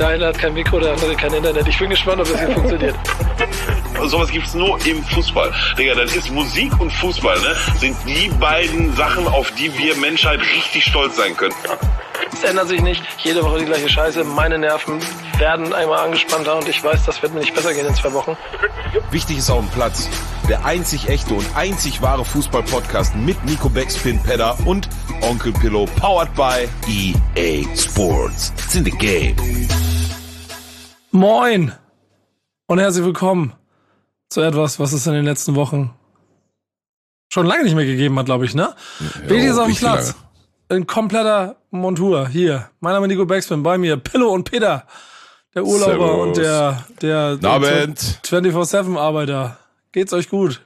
Der eine hat kein Mikro, der andere kein Internet. Ich bin gespannt, ob das hier funktioniert. Sowas gibt's nur im Fußball. Digga, das ist Musik und Fußball, ne? Sind die beiden Sachen, auf die wir Menschheit richtig stolz sein können. Es ändert sich nicht. Jede Woche die gleiche Scheiße. Meine Nerven werden einmal angespannter und ich weiß, das wird mir nicht besser gehen in 2 Wochen. Wichtig ist auf dem Platz. Der einzig echte und einzig wahre Fußball-Podcast mit Nico Backspin Pedder und Onkel Pillow, powered by EA Sports. It's in the game. Moin und herzlich willkommen zu etwas, was es in den letzten Wochen schon lange nicht mehr gegeben hat, glaube ich, ne? Wichtig ist auf dem Platz. Lange. In kompletter Montur. Hier, mein Name ist Nico Backspin, bei mir Pillow und Peter, der Urlauber. Servus. Und der 24/7-Arbeiter. Geht's euch gut?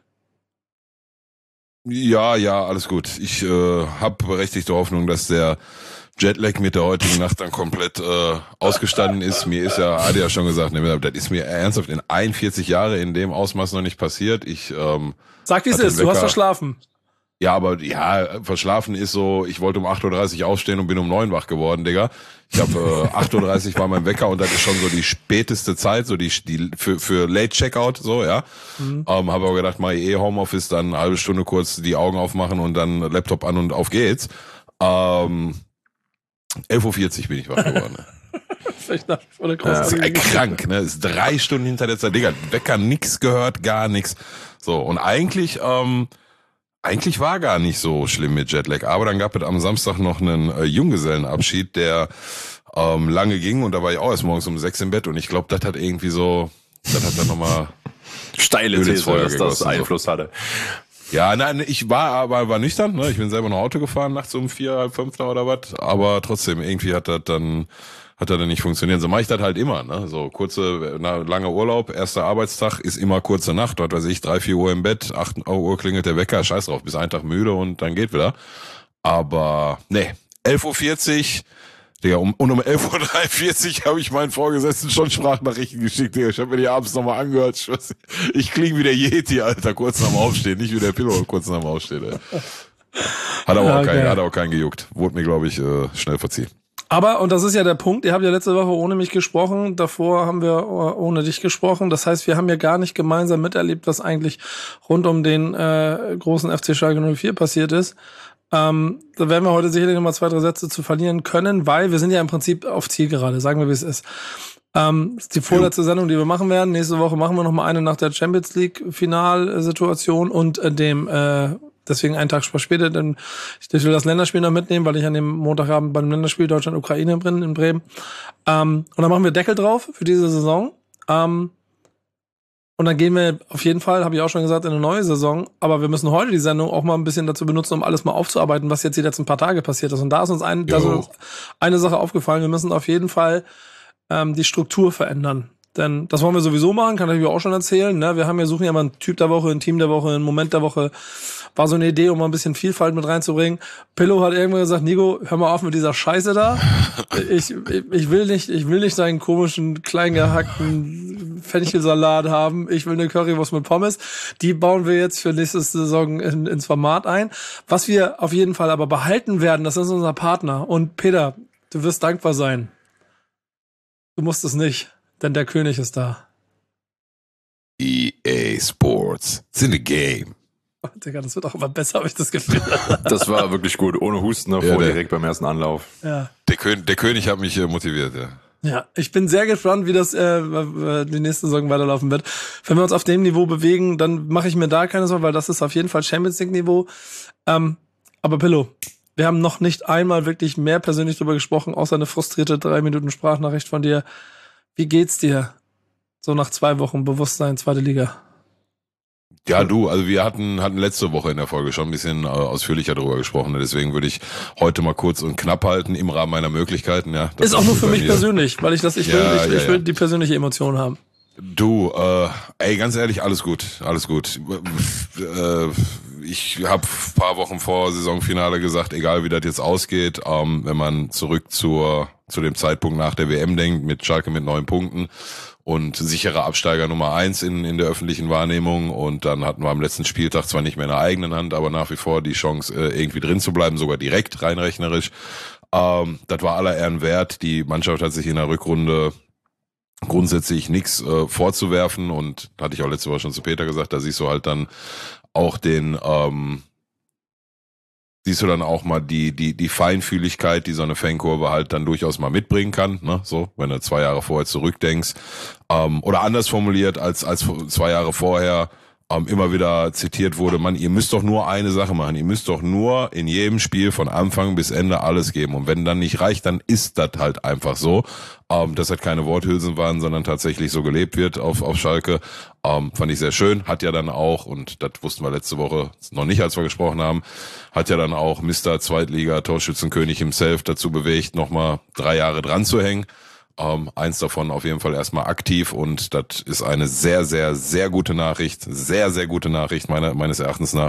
Ja, alles gut. Ich habe berechtigte Hoffnung, dass der Jetlag mit der heutigen Nacht dann komplett ausgestanden ist. Mir ist ja, hatte ja schon gesagt, das ist mir ernsthaft in 41 Jahre in dem Ausmaß noch nicht passiert. Sag, wie es ist, du hast verschlafen. Ja, aber verschlafen ist so, ich wollte um 8.30 Uhr aufstehen und bin um 9 wach geworden, Digga. Ich habe 8.30 Uhr war mein Wecker und das ist schon so die späteste Zeit, so die für Late Checkout, so, ja. Habe aber gedacht, mal Homeoffice, dann eine halbe Stunde kurz die Augen aufmachen und dann Laptop an und auf geht's. 11.40 Uhr bin ich wach geworden. Vielleicht nach vor der das ist krank, ne? Ist 3 Stunden hinter der Zeit, Digga. Wecker nix gehört, gar nix. So, und eigentlich war gar nicht so schlimm mit Jetlag, aber dann gab es am Samstag noch einen Junggesellenabschied, der lange ging und da war ich auch erst morgens um 6 im Bett und ich glaube, das hat dann nochmal steile These, dass das Einfluss hatte. Ja, nein, ich war nüchtern, ne? Ich bin selber noch Auto gefahren, nachts um 4, halb 5 oder was, aber trotzdem, irgendwie hat das dann nicht funktioniert. So mache ich das halt immer, ne? So langer Urlaub, erster Arbeitstag ist immer kurze Nacht, dort weiß ich, 3, 4 Uhr im Bett, 8 Uhr klingelt der Wecker, scheiß drauf, bis einen Tag müde und dann geht wieder. Aber, nee, 11.40 Uhr, Digga, um 11.43 Uhr habe ich meinen Vorgesetzten schon Sprachnachrichten geschickt, Digga. Ich habe mir die abends nochmal angehört. Ich klinge wie der Yeti, Alter, kurz nach dem Aufstehen, nicht wie der Pillow kurz nach dem Aufstehen, ey. Hat auch keinen gejuckt. Wurde mir, glaube ich, schnell verziehen. Aber, und das ist ja der Punkt, ihr habt ja letzte Woche ohne mich gesprochen, davor haben wir ohne dich gesprochen. Das heißt, wir haben ja gar nicht gemeinsam miterlebt, was eigentlich rund um den großen FC Schalke 04 passiert ist. Da werden wir heute sicherlich nochmal 2, 3 Sätze zu verlieren können, weil wir sind ja im Prinzip auf Zielgerade, sagen wir, wie es ist. Das ist die vorletzte Sendung, die wir machen werden. Nächste Woche machen wir nochmal eine nach der Champions League Finalsituation und deswegen einen Tag später, denn ich will das Länderspiel noch mitnehmen, weil ich an dem Montagabend beim Länderspiel Deutschland-Ukraine bin in Bremen. Und dann machen wir Deckel drauf für diese Saison. Und dann gehen wir auf jeden Fall, habe ich auch schon gesagt, in eine neue Saison. Aber wir müssen heute die Sendung auch mal ein bisschen dazu benutzen, um alles mal aufzuarbeiten, was jetzt die letzten paar Tage passiert ist. Und da ist uns eine Sache aufgefallen. Wir müssen auf jeden Fall die Struktur verändern. Denn das wollen wir sowieso machen, kann ich auch schon erzählen. Ne? Suchen ja mal einen Typ der Woche, ein Team der Woche, einen Moment der Woche. War so eine Idee, um mal ein bisschen Vielfalt mit reinzubringen. Pillow hat irgendwann gesagt, Nico, hör mal auf mit dieser Scheiße da. Ich will nicht deinen komischen, klein gehackten Fenchelsalat haben. Ich will eine Currywurst mit Pommes. Die bauen wir jetzt für nächste Saison ins Format ein. Was wir auf jeden Fall aber behalten werden, das ist unser Partner. Und Peter, du wirst dankbar sein. Du musst es nicht. Denn der König ist da. EA Sports. It's in the game. Oh, Digga, das wird auch immer besser, habe ich das Gefühl. Das war wirklich gut. Ohne Husten davor, direkt beim ersten Anlauf. Ja. Der König hat mich motiviert, ja. Ja, ich bin sehr gespannt, wie das die nächste Saison weiterlaufen wird. Wenn wir uns auf dem Niveau bewegen, dann mache ich mir da keine Sorgen, weil das ist auf jeden Fall Champions League Niveau. Aber Pillow, wir haben noch nicht einmal wirklich mehr persönlich drüber gesprochen, außer eine frustrierte 3 Minuten Sprachnachricht von dir. Wie geht's dir? So nach 2 Wochen Bewusstsein, 2. Liga. Ja, also wir hatten letzte Woche in der Folge schon ein bisschen ausführlicher darüber gesprochen. Deswegen würde ich heute mal kurz und knapp halten im Rahmen meiner Möglichkeiten. Ja, ist auch nur für mich persönlich, weil ich will die persönliche Emotion haben. Du, ganz ehrlich, alles gut. Ich habe paar Wochen vor Saisonfinale gesagt, egal wie das jetzt ausgeht, wenn man zurück zu dem Zeitpunkt nach der WM denkt, mit Schalke mit 9 Punkten und sicherer Absteiger Nummer 1 in der öffentlichen Wahrnehmung, und dann hatten wir am letzten Spieltag zwar nicht mehr in der eigenen Hand, aber nach wie vor die Chance, irgendwie drin zu bleiben, sogar direkt rein rechnerisch. Das war aller Ehren wert. Die Mannschaft hat sich in der Rückrunde grundsätzlich nichts vorzuwerfen und hatte ich auch letzte Woche schon zu Peter gesagt, da siehst du halt dann auch siehst du dann auch mal die Feinfühligkeit, die so eine Fankurve halt dann durchaus mal mitbringen kann, ne? So, wenn du 2 Jahre vorher zurückdenkst, oder anders formuliert als 2 Jahre vorher immer wieder zitiert wurde, Mann, ihr müsst doch nur eine Sache machen, ihr müsst doch nur in jedem Spiel von Anfang bis Ende alles geben und wenn dann nicht reicht, dann ist das halt einfach so, dass halt keine Worthülsen waren, sondern tatsächlich so gelebt wird auf Schalke, fand ich sehr schön, hat ja dann auch, und das wussten wir letzte Woche noch nicht, als wir gesprochen haben, hat ja dann auch Mr. Zweitliga-Torschützenkönig himself dazu bewegt, nochmal 3 Jahre dran zu hängen. Eins davon auf jeden Fall erstmal aktiv und das ist eine sehr, sehr, sehr gute Nachricht. Sehr, sehr gute Nachricht meines Erachtens nach.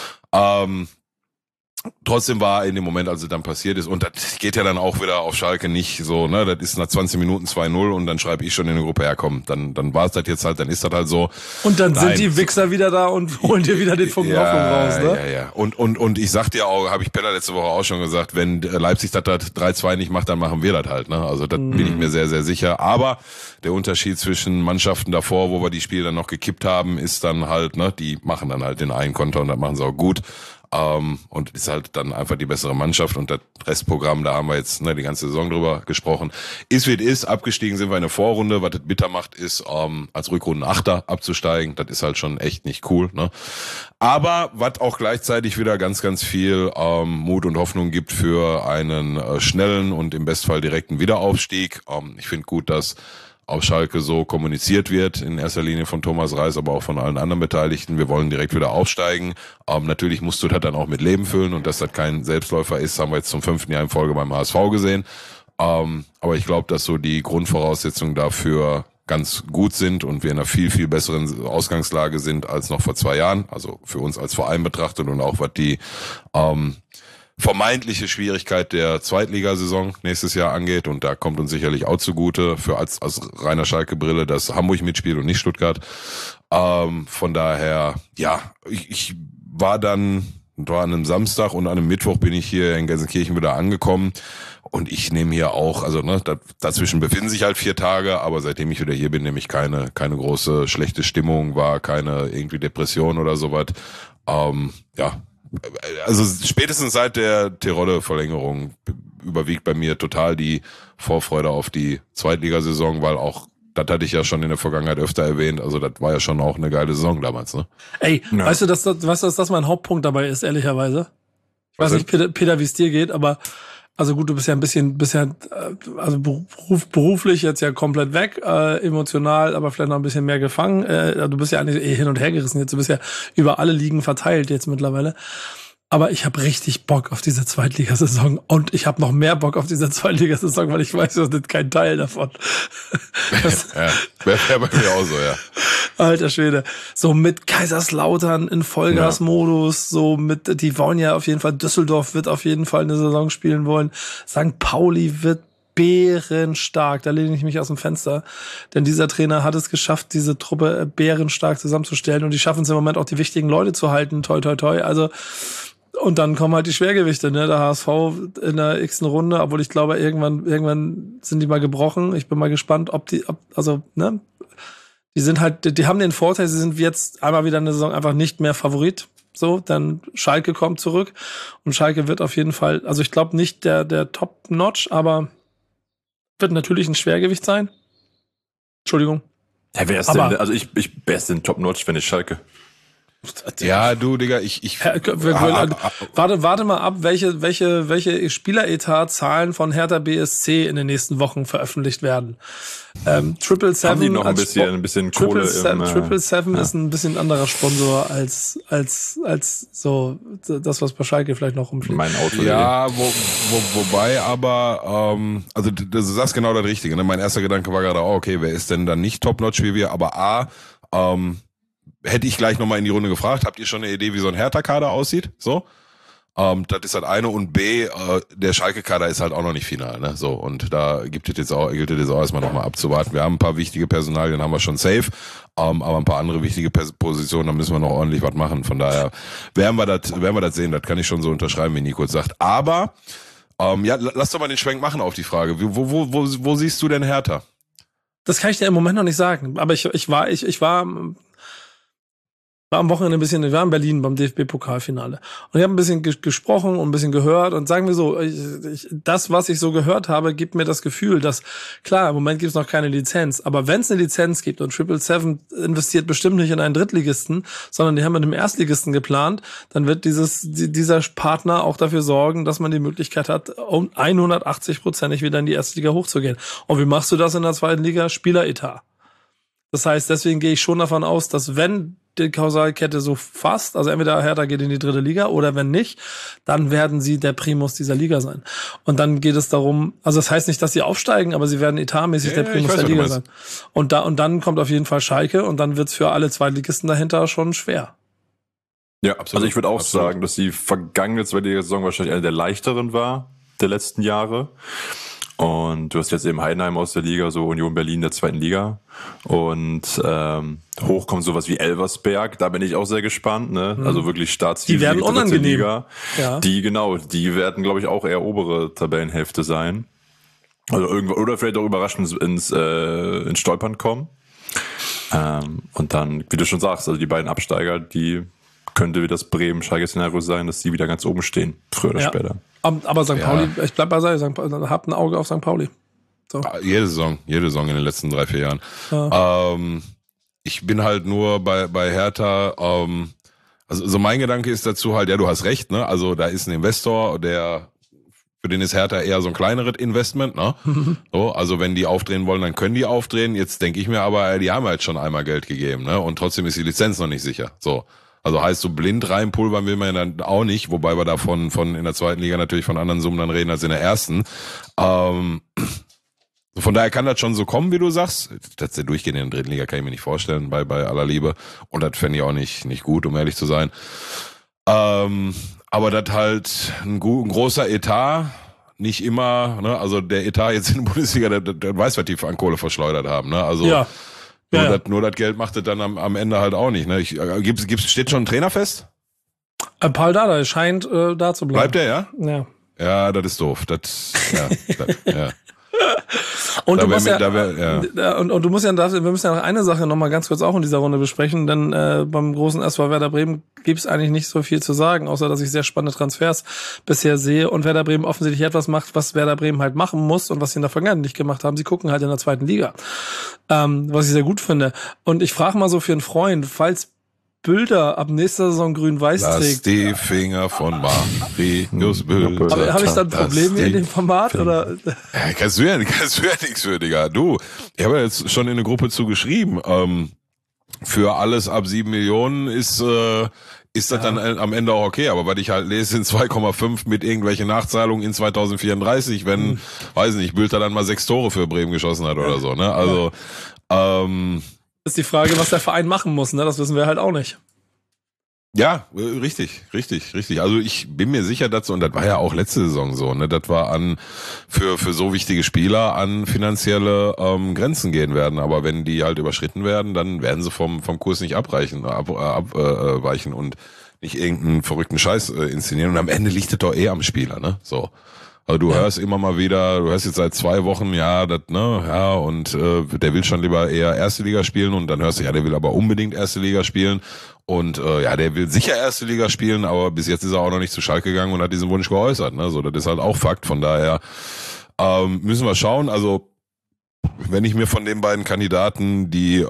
Trotzdem war in dem Moment, als es dann passiert ist, und das geht ja dann auch wieder auf Schalke nicht so, ne, das ist nach 20 Minuten 2-0 und dann schreibe ich schon in der Gruppe, ja komm, dann war es das jetzt halt, dann ist das halt so. Und dann sind die Wichser wieder da und holen dir wieder den Funken Hoffnung raus, ne? Ja. Und ich sag dir auch, habe ich Peter letzte Woche auch schon gesagt, wenn Leipzig das 3-2 nicht macht, dann machen wir das halt, ne, also das bin ich mir sehr, sehr sicher, aber der Unterschied zwischen Mannschaften davor, wo wir die Spiele dann noch gekippt haben, ist dann halt, ne, die machen dann halt den einen Konter und das machen sie auch gut. Und ist halt dann einfach die bessere Mannschaft und das Restprogramm, da haben wir jetzt die ganze Saison drüber gesprochen. Ist wie es ist, abgestiegen sind wir in der Vorrunde, was das bitter macht, ist als Rückrundenachter abzusteigen, das ist halt schon echt nicht cool, ne? Aber was auch gleichzeitig wieder ganz, ganz viel Mut und Hoffnung gibt für einen schnellen und im Bestfall direkten Wiederaufstieg. Ich finde gut, dass auf Schalke so kommuniziert wird, in erster Linie von Thomas Reis, aber auch von allen anderen Beteiligten. Wir wollen direkt wieder aufsteigen. Natürlich musst du das dann auch mit Leben füllen und dass das kein Selbstläufer ist, haben wir jetzt zum 5. Jahr in Folge beim HSV gesehen. Aber ich glaube, dass so die Grundvoraussetzungen dafür ganz gut sind und wir in einer viel, viel besseren Ausgangslage sind als noch vor 2 Jahren. Also für uns als Verein betrachtet und auch was die vermeintliche Schwierigkeit der Zweitligasaison nächstes Jahr angeht und da kommt uns sicherlich auch zugute für als reiner Schalke-Brille, dass Hamburg mitspielt und nicht Stuttgart. Von daher, ja, ich war an einem Samstag und an einem Mittwoch bin ich hier in Gelsenkirchen wieder angekommen und ich nehme hier auch, also dazwischen befinden sich halt 4 Tage, aber seitdem ich wieder hier bin, nehme ich keine große schlechte Stimmung, war keine irgendwie Depression oder sowas. Ja. Also spätestens seit der Terodde-Verlängerung überwiegt bei mir total die Vorfreude auf die Zweitligasaison, weil auch, das hatte ich ja schon in der Vergangenheit öfter erwähnt, also das war ja schon auch eine geile Saison damals, ne? Ey, ja. Weißt du, dass das mein Hauptpunkt dabei ist, ehrlicherweise? Ich weiß nicht, Peter, wie es dir geht, aber also gut, du bist ja also beruflich jetzt ja komplett weg, emotional, aber vielleicht noch ein bisschen mehr gefangen. Du bist ja eigentlich hin und her gerissen jetzt. Du bist ja über alle Ligen verteilt jetzt mittlerweile. Aber ich habe richtig Bock auf diese Zweitligasaison und ich habe noch mehr Bock auf diese Zweitligasaison, weil ich weiß, das ist kein Teil davon. Ja, wäre bei mir auch so, ja. Alter Schwede. So mit Kaiserslautern in Vollgasmodus, so mit, die wollen ja auf jeden Fall, Düsseldorf wird auf jeden Fall eine Saison spielen wollen. St. Pauli wird bärenstark, da lehne ich mich aus dem Fenster, denn dieser Trainer hat es geschafft, diese Truppe bärenstark zusammenzustellen und die schaffen es im Moment auch, die wichtigen Leute zu halten, toi toi toi, also und dann kommen halt die Schwergewichte, ne, der HSV in der x-ten Runde, obwohl ich glaube, irgendwann sind die mal gebrochen, ich bin mal gespannt, die sind halt, die haben den Vorteil, sie sind jetzt einmal wieder eine Saison einfach nicht mehr Favorit. So, dann Schalke kommt zurück und Schalke wird auf jeden Fall, also ich glaube nicht der Top-Notch, aber wird natürlich ein Schwergewicht sein. Entschuldigung. Ja, wer ist denn, also wer ist denn Top-Notch, wenn ich Schalke? Ja, du, Digga, warte mal ab, welche Spieleretat-Zahlen von Hertha BSC in den nächsten Wochen veröffentlicht werden. 777 haben die noch ein bisschen Kohle 777 ist ein bisschen anderer Sponsor als so das, was bei Schalke vielleicht noch rumfliegt. Mein Auto. Ja, wobei aber, also du sagst genau das Richtige, ne? Mein erster Gedanke war gerade, okay, wer ist denn dann nicht Top-Notch wie wir, aber hätte ich gleich nochmal in die Runde gefragt, habt ihr schon eine Idee, wie so ein Hertha-Kader aussieht? So? Das ist halt eine und B, der Schalke-Kader ist halt auch noch nicht final, ne? So, und da gilt es jetzt auch erstmal nochmal abzuwarten. Wir haben ein paar wichtige Personalien, haben wir schon safe, aber ein paar andere wichtige Positionen, da müssen wir noch ordentlich was machen. Von daher werden wir das sehen, das kann ich schon so unterschreiben, wie Nico sagt. Aber, ja, lass doch mal den Schwenk machen auf die Frage. Wo siehst du denn Hertha? Das kann ich dir im Moment noch nicht sagen. Aber ich war am Wochenende wir waren in Berlin beim DFB-Pokalfinale. Und ich habe ein bisschen gesprochen und ein bisschen gehört. Und sagen wir so, das, was ich so gehört habe, gibt mir das Gefühl, dass, klar, im Moment gibt es noch keine Lizenz. Aber wenn es eine Lizenz gibt und 777 investiert bestimmt nicht in einen Drittligisten, sondern die haben mit einem Erstligisten geplant, dann wird dieser Partner auch dafür sorgen, dass man die Möglichkeit hat, um 180%ig wieder in die erste Liga hochzugehen. Und wie machst du das in der zweiten Liga? Spieleretat. Das heißt, deswegen gehe ich schon davon aus, dass wenn die Kausalkette so fasst, also entweder Hertha geht in die dritte Liga oder wenn nicht, dann werden sie der Primus dieser Liga sein. Und dann geht es darum, also das heißt nicht, dass sie aufsteigen, aber sie werden etatmäßig der Primus der Liga sein. Und dann kommt auf jeden Fall Schalke und dann wird's für alle Zweitligisten dahinter schon schwer. Ja, absolut. Also ich würde auch sagen, dass die vergangene zweite Saison wahrscheinlich eine der leichteren war der letzten Jahre. Und du hast jetzt eben Heidenheim aus der Liga, so Union Berlin der zweiten Liga. Und hoch kommt sowas wie Elversberg, da bin ich auch sehr gespannt. Ne? Also wirklich Startziel. Die werden unangenehm. Liga. Ja. Die werden, glaube ich, auch eher obere Tabellenhälfte sein. Also irgendwo, oder vielleicht auch überraschend ins Stolpern kommen. Und dann, wie du schon sagst, also die beiden Absteiger, die könnte wie das Bremen-Schalke-Szenario sein, dass die wieder ganz oben stehen, früher oder später. Aber St. Pauli, ich bleib bei habt ein Auge auf St. Pauli. So. Jede Saison in den letzten 3-4 Jahren. Ja. Ich bin halt nur bei Hertha, also so mein Gedanke ist dazu halt, ja, du hast recht, ne? Also da ist ein Investor, für den ist Hertha eher so ein kleineres Investment, ne? So, also wenn die aufdrehen wollen, dann können die aufdrehen. Jetzt denke ich mir aber, die haben halt schon einmal Geld gegeben, ne? Und trotzdem ist die Lizenz noch nicht sicher. So. Also heißt, so blind reinpulvern will man ja dann auch nicht, wobei wir da von in der zweiten Liga natürlich von anderen Summen dann reden als in der ersten. Von daher kann das schon so kommen, wie du sagst. Dass der durchgehend in der dritten Liga kann ich mir nicht vorstellen, bei aller Liebe. Und das fände ich auch nicht gut, um ehrlich zu sein. Aber das halt ein großer Etat, nicht immer, ne? Also der Etat jetzt in der Bundesliga, der weiß, was die an Kohle verschleudert haben, ne? Also ja. Nur das Geld macht es dann am Ende halt auch nicht. Ne? Steht schon ein Trainer fest? Paul Dardai scheint da zu bleiben. Bleibt er, ja? Ja. Ja, das ist doof. Ja. Und wir müssen ja noch eine Sache nochmal ganz kurz auch in dieser Runde besprechen, denn beim großen SV Werder Bremen gibt's eigentlich nicht so viel zu sagen, außer dass ich sehr spannende Transfers bisher sehe und Werder Bremen offensichtlich etwas macht, was Werder Bremen halt machen muss und was sie in der Vergangenheit nicht gemacht haben. Sie gucken halt in der zweiten Liga, was ich sehr gut finde. Und ich frage mal so für einen Freund, falls Bülter ab nächster Saison grün-weiß trägt. Lass die Finger von Marius Bülter. Habe ich da ein Problem in dem Format? Oder? Ja, kannst du ja nichts für, Digga. Du, ich habe ja jetzt schon in eine Gruppe zugeschrieben. Für alles ab 7 Millionen ist das dann am Ende auch okay. Aber was ich halt lese, sind 2,5 mit irgendwelchen Nachzahlungen in 2034, wenn, weiß nicht, Bülter dann mal 6 Tore für Bremen geschossen hat oder so. Ne? Also, ist die Frage, was der Verein machen muss, ne? Das wissen wir halt auch nicht. Ja, richtig. Also ich bin mir sicher dazu, und das war ja auch letzte Saison so, ne? Das war für so wichtige Spieler an finanzielle Grenzen gehen werden. Aber wenn die halt überschritten werden, dann werden sie vom Kurs nicht abweichen und nicht irgendeinen verrückten Scheiß inszenieren. Und am Ende liegt das doch am Spieler, ne? So. Also du hörst immer mal wieder, du hörst jetzt seit 2 Wochen, und der will schon lieber eher erste Liga spielen und dann hörst du, der will aber unbedingt erste Liga spielen und der will sicher erste Liga spielen, aber bis jetzt ist er auch noch nicht zu Schalke gegangen und hat diesen Wunsch geäußert, ne? So, das ist halt auch Fakt, von daher müssen wir schauen, also wenn ich mir von den beiden Kandidaten, die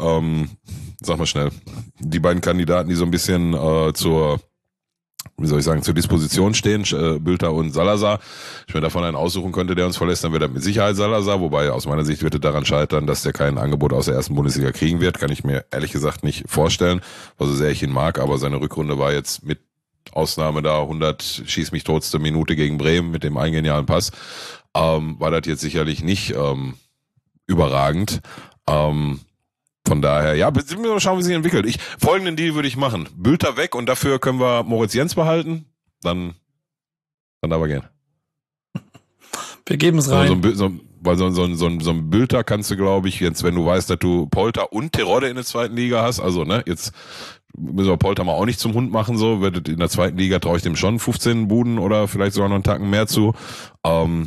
beiden Kandidaten, die so ein bisschen zur Disposition stehen, Bülter und Salazar. Ich mir davon einen aussuchen könnte, der uns verlässt, dann wird er mit Sicherheit Salazar, wobei aus meiner Sicht wird er daran scheitern, dass der kein Angebot aus der ersten Bundesliga kriegen wird, kann ich mir ehrlich gesagt nicht vorstellen, so sehr ich ihn mag, aber seine Rückrunde war jetzt mit Ausnahme da 100 schieß mich totste Minute gegen Bremen mit dem eingenialen Pass, war das jetzt sicherlich nicht überragend. Von daher, schauen, wie sich entwickelt. Folgenden Deal würde ich machen. Bülter weg und dafür können wir Moritz Jens behalten. Dann aber gehen. Wir geben es rein. Weil so ein Bülter kannst du, glaube ich, jetzt, wenn du weißt, dass du Polter und Terodde in der zweiten Liga hast, also, ne, jetzt müssen wir Polter mal auch nicht zum Hund machen, so, in der zweiten Liga traue ich dem schon 15 Buden oder vielleicht sogar noch einen Tacken mehr zu.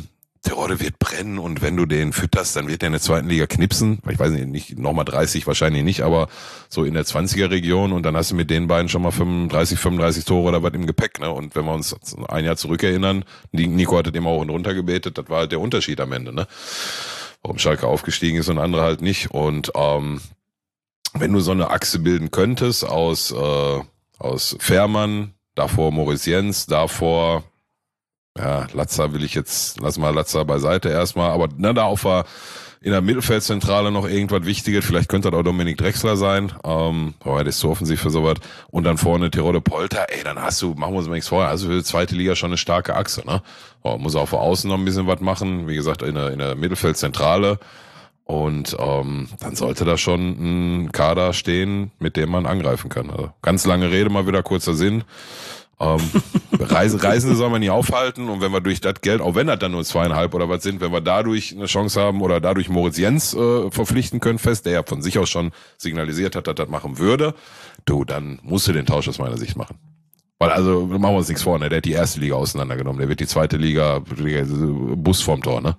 Terodde wird brennen und wenn du den fütterst, dann wird der in der zweiten Liga knipsen. Ich weiß nicht, nochmal 30 wahrscheinlich nicht, aber so in der 20er-Region und dann hast du mit den beiden schon mal 35 Tore oder was im Gepäck, ne? Und wenn wir uns ein Jahr zurückerinnern, Nico hat das immer hoch und runter gebetet, das war halt der Unterschied am Ende, ne? Warum Schalke aufgestiegen ist und andere halt nicht. Und wenn du so eine Achse bilden könntest aus Fährmann, davor Maurice Jens, davor Latza lass mal Latza beiseite erstmal, aber da auch war in der Mittelfeldzentrale noch irgendwas Wichtiges, vielleicht könnte das auch Dominik Drexler sein, aber der ist zu offensiv für sowas, und dann vorne Terodde Polter, dann machen wir uns mal nichts vor, also für die zweite Liga schon eine starke Achse, ne? Muss auch vor außen noch ein bisschen was machen, wie gesagt, in der Mittelfeldzentrale, und dann sollte da schon ein Kader stehen, mit dem man angreifen kann. Also, ganz lange Rede, mal wieder kurzer Sinn. Reisende soll man nie aufhalten, und wenn wir durch das Geld, auch wenn das dann nur 2,5 oder was sind, wenn wir dadurch eine Chance haben oder dadurch Moritz Jens verpflichten können fest, der ja von sich aus schon signalisiert hat, dass das machen würde, dann musst du den Tausch aus meiner Sicht machen. Weil, also, machen wir uns nichts vor, ne? Der hat die erste Liga auseinandergenommen, der wird die zweite Liga Bus vorm Tor, ne?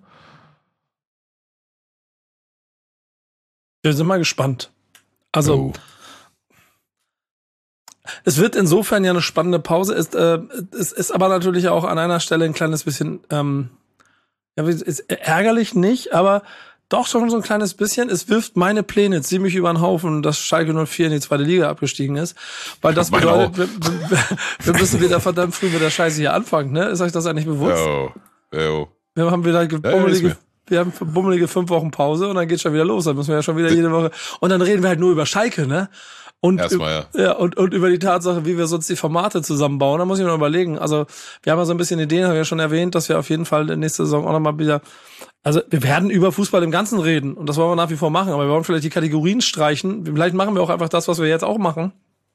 Wir sind mal gespannt. Also, es wird insofern ja eine spannende Pause. Es ist aber natürlich auch an einer Stelle ein kleines bisschen, ist ärgerlich nicht, aber doch schon so ein kleines bisschen. Es wirft meine Pläne ziemlich über den Haufen, dass Schalke 04 in die zweite Liga abgestiegen ist. Weil das bedeutet, wir müssen wieder verdammt früh mit der Scheiße hier anfangen, ne? Ist euch das eigentlich bewusst? Jo. Wir haben wieder wir haben bummelige 5 Wochen Pause und dann geht's schon wieder los. Dann müssen wir ja schon wieder jede Woche. Und dann reden wir halt nur über Schalke, ne? Und, und über die Tatsache, wie wir sonst die Formate zusammenbauen. Da muss ich mir noch überlegen. Also, wir haben ja so ein bisschen Ideen, habe ich ja schon erwähnt, dass wir auf jeden Fall in nächste Saison auch nochmal wieder, also, wir werden über Fußball im Ganzen reden. Und das wollen wir nach wie vor machen. Aber wir wollen vielleicht die Kategorien streichen. Vielleicht machen wir auch einfach das, was wir jetzt auch machen.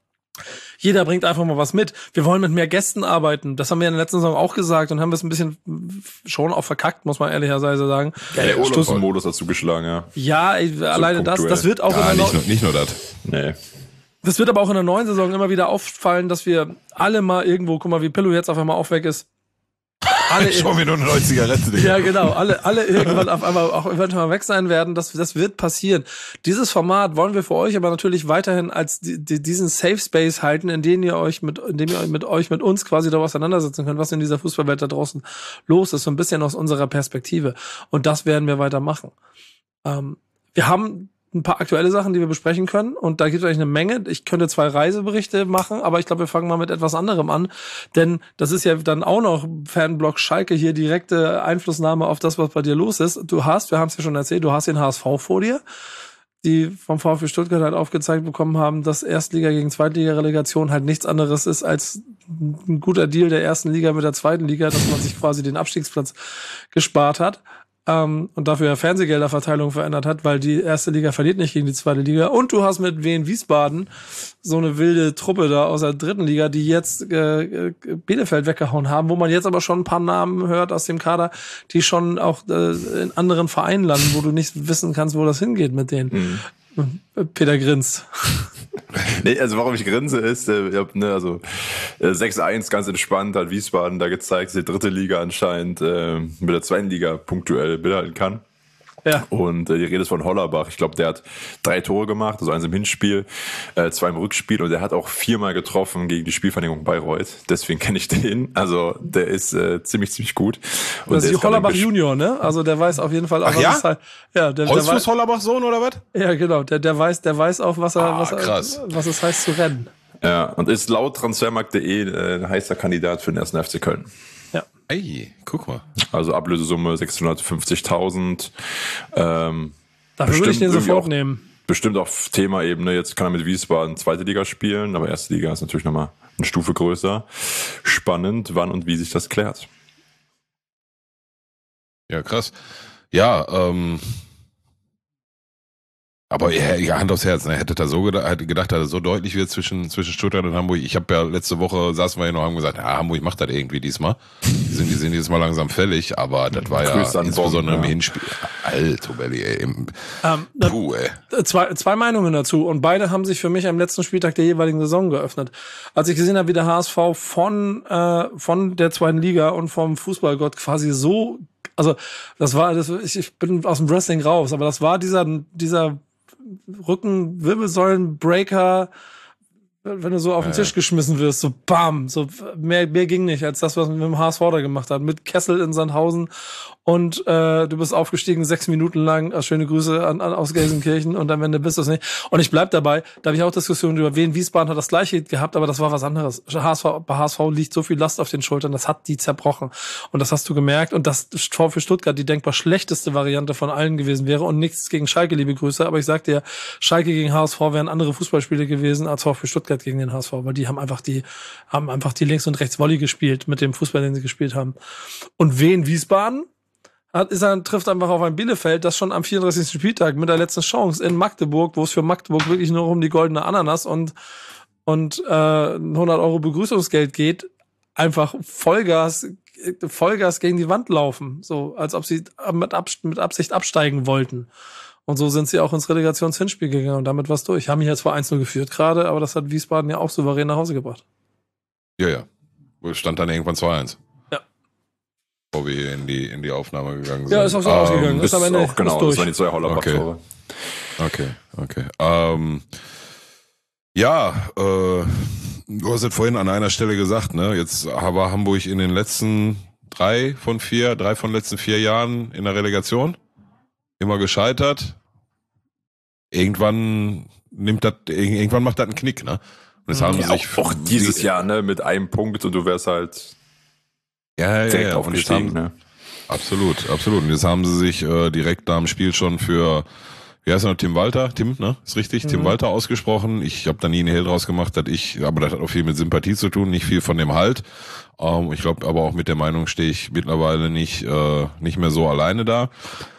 Jeder bringt einfach mal was mit. Wir wollen mit mehr Gästen arbeiten. Das haben wir in der letzten Saison auch gesagt und haben es ein bisschen schon auch verkackt, muss man ehrlicherweise sagen. Der Urlaubsmodus dazu geschlagen, ja. Ja, alleine das wird auch nicht nur das. Nee. Das wird aber auch in der neuen Saison immer wieder auffallen, dass wir alle mal irgendwo, guck mal, wie Pillow jetzt auf einmal auch weg ist. Alle schon wieder eine neue Zigarette. Ja, genau. Alle irgendwann auf einmal auch eventuell weg sein werden. Das wird passieren. Dieses Format wollen wir für euch aber natürlich weiterhin als diesen Safe Space halten, in dem ihr mit uns quasi darüber auseinandersetzen könnt, was in dieser Fußballwelt da draußen los ist. So ein bisschen aus unserer Perspektive. Und das werden wir weitermachen. Wir haben ein paar aktuelle Sachen, die wir besprechen können. Und da gibt es eigentlich eine Menge. Ich könnte 2 Reiseberichte machen, aber ich glaube, wir fangen mal mit etwas anderem an. Denn das ist ja dann auch noch Fanblog Schalke hier, direkte Einflussnahme auf das, was bei dir los ist. Wir haben es ja schon erzählt, du hast den HSV vor dir, die vom VfB Stuttgart halt aufgezeigt bekommen haben, dass Erstliga gegen Zweitliga-Relegation halt nichts anderes ist als ein guter Deal der ersten Liga mit der zweiten Liga, dass man sich quasi den Abstiegsplatz gespart hat. Und dafür ja Fernsehgelderverteilung verändert hat, weil die erste Liga verliert nicht gegen die zweite Liga. Und du hast mit Wien Wiesbaden so eine wilde Truppe da aus der dritten Liga, die jetzt Bielefeld weggehauen haben, wo man jetzt aber schon ein paar Namen hört aus dem Kader, die schon auch in anderen Vereinen landen, wo du nicht wissen kannst, wo das hingeht mit denen. Peter grinst. Nee, also warum ich grinse ist, 6-1 ganz entspannt hat Wiesbaden da gezeigt, dass die dritte Liga anscheinend mit der zweiten Liga punktuell mithalten kann. Ja. Und die Rede ist von Hollerbach. Ich glaube, der hat 3 Tore gemacht, also 1 im Hinspiel, 2 im Rückspiel, und der hat auch 4-mal getroffen gegen die Spielvereinigung Bayreuth. Deswegen kenne ich den. Also der ist ziemlich gut. Und das ist die Hollerbach Junior, ne? Also der weiß auf jeden Fall auch, was es halt. Ja, der Holzfuß Hollerbach Sohn oder was? Ja, genau. Der weiß auch, was es heißt zu rennen. Ja, und ist laut Transfermarkt.de ein heißer Kandidat für den 1. FC Köln. Ja. Ey, guck mal. Also Ablösesumme 650.000. Dafür würde ich den sofort nehmen. Bestimmt auf Thema-Ebene. Jetzt kann er mit Wiesbaden zweite Liga spielen, aber erste Liga ist natürlich nochmal eine Stufe größer. Spannend, wann und wie sich das klärt. Ja, krass. Ja, aber ja, Hand aufs Herz, ne? Hätte gedacht, dass er so deutlich wird zwischen Stuttgart und Hamburg. Ich habe ja letzte Woche, saßen wir hier noch und haben gesagt, ja, Hamburg macht das irgendwie diesmal. Die sind dieses Mal langsam fällig, aber das war ja insbesondere im Hinspiel. Alter, Belli, ey. Ey. Zwei Meinungen dazu, und beide haben sich für mich am letzten Spieltag der jeweiligen Saison geöffnet. Als ich gesehen habe, wie der HSV von der zweiten Liga und vom Fußballgott quasi so also ich bin aus dem Wrestling raus, aber das war dieser Rücken-Wirbelsäulen-Breaker, wenn du so auf den Tisch geschmissen wirst, so bam, so mehr ging nicht als das, was man mit dem HSV da gemacht hat, mit Kessel in Sandhausen und du bist aufgestiegen 6 Minuten lang, schöne Grüße aus Gelsenkirchen und am Ende bist du es nicht. Und ich bleib dabei, da habe ich auch Diskussionen über Wien Wiesbaden hat das gleiche gehabt, aber das war was anderes. Bei HSV liegt so viel Last auf den Schultern, das hat die zerbrochen und das hast du gemerkt und das für Stuttgart die denkbar schlechteste Variante von allen gewesen wäre und nichts gegen Schalke, liebe Grüße, aber ich sag dir, Schalke gegen HSV wären andere Fußballspiele gewesen als VfB Stuttgart gegen den HSV, weil die haben einfach die links und rechts Volley gespielt mit dem Fußball, den sie gespielt haben. Und Wien Wiesbaden trifft einfach auf ein Bielefeld, das schon am 34. Spieltag mit der letzten Chance in Magdeburg, wo es für Magdeburg wirklich nur um die goldene Ananas und 100 € Begrüßungsgeld geht, einfach Vollgas gegen die Wand laufen, so als ob sie mit Absicht absteigen wollten. Und so sind sie auch ins Relegationshinspiel gegangen und damit war's durch. Haben mich jetzt vor 1-0 geführt gerade, aber das hat Wiesbaden ja auch souverän nach Hause gebracht. Ja. Stand dann irgendwann 2-1. Ja. Bevor wir hier in die Aufnahme gegangen sind. Ja, ist auch so ausgegangen. Ist am Ende auch, genau, durch. Das waren die 2 Hollerbach-Tore. Okay. Du hast es vorhin an einer Stelle gesagt, ne? Jetzt war Hamburg in den letzten 3 von den letzten 4 Jahren in der Relegation. Immer gescheitert. Irgendwann macht das einen Knick, ne? Und das haben sie sich auch dieses Jahr, ne, mit einem Punkt und du wärst halt direkt aufgestiegen, ne? Absolut. Und jetzt haben sie sich direkt nach dem Spiel schon für, wie heißt er noch, Tim Walter, ne? Ist richtig, Tim Walter ausgesprochen. Ich habe da nie einen Hehl draus gemacht, aber das hat auch viel mit Sympathie zu tun, nicht viel von dem Halt. Ich glaube, aber auch mit der Meinung stehe ich mittlerweile nicht mehr so alleine da.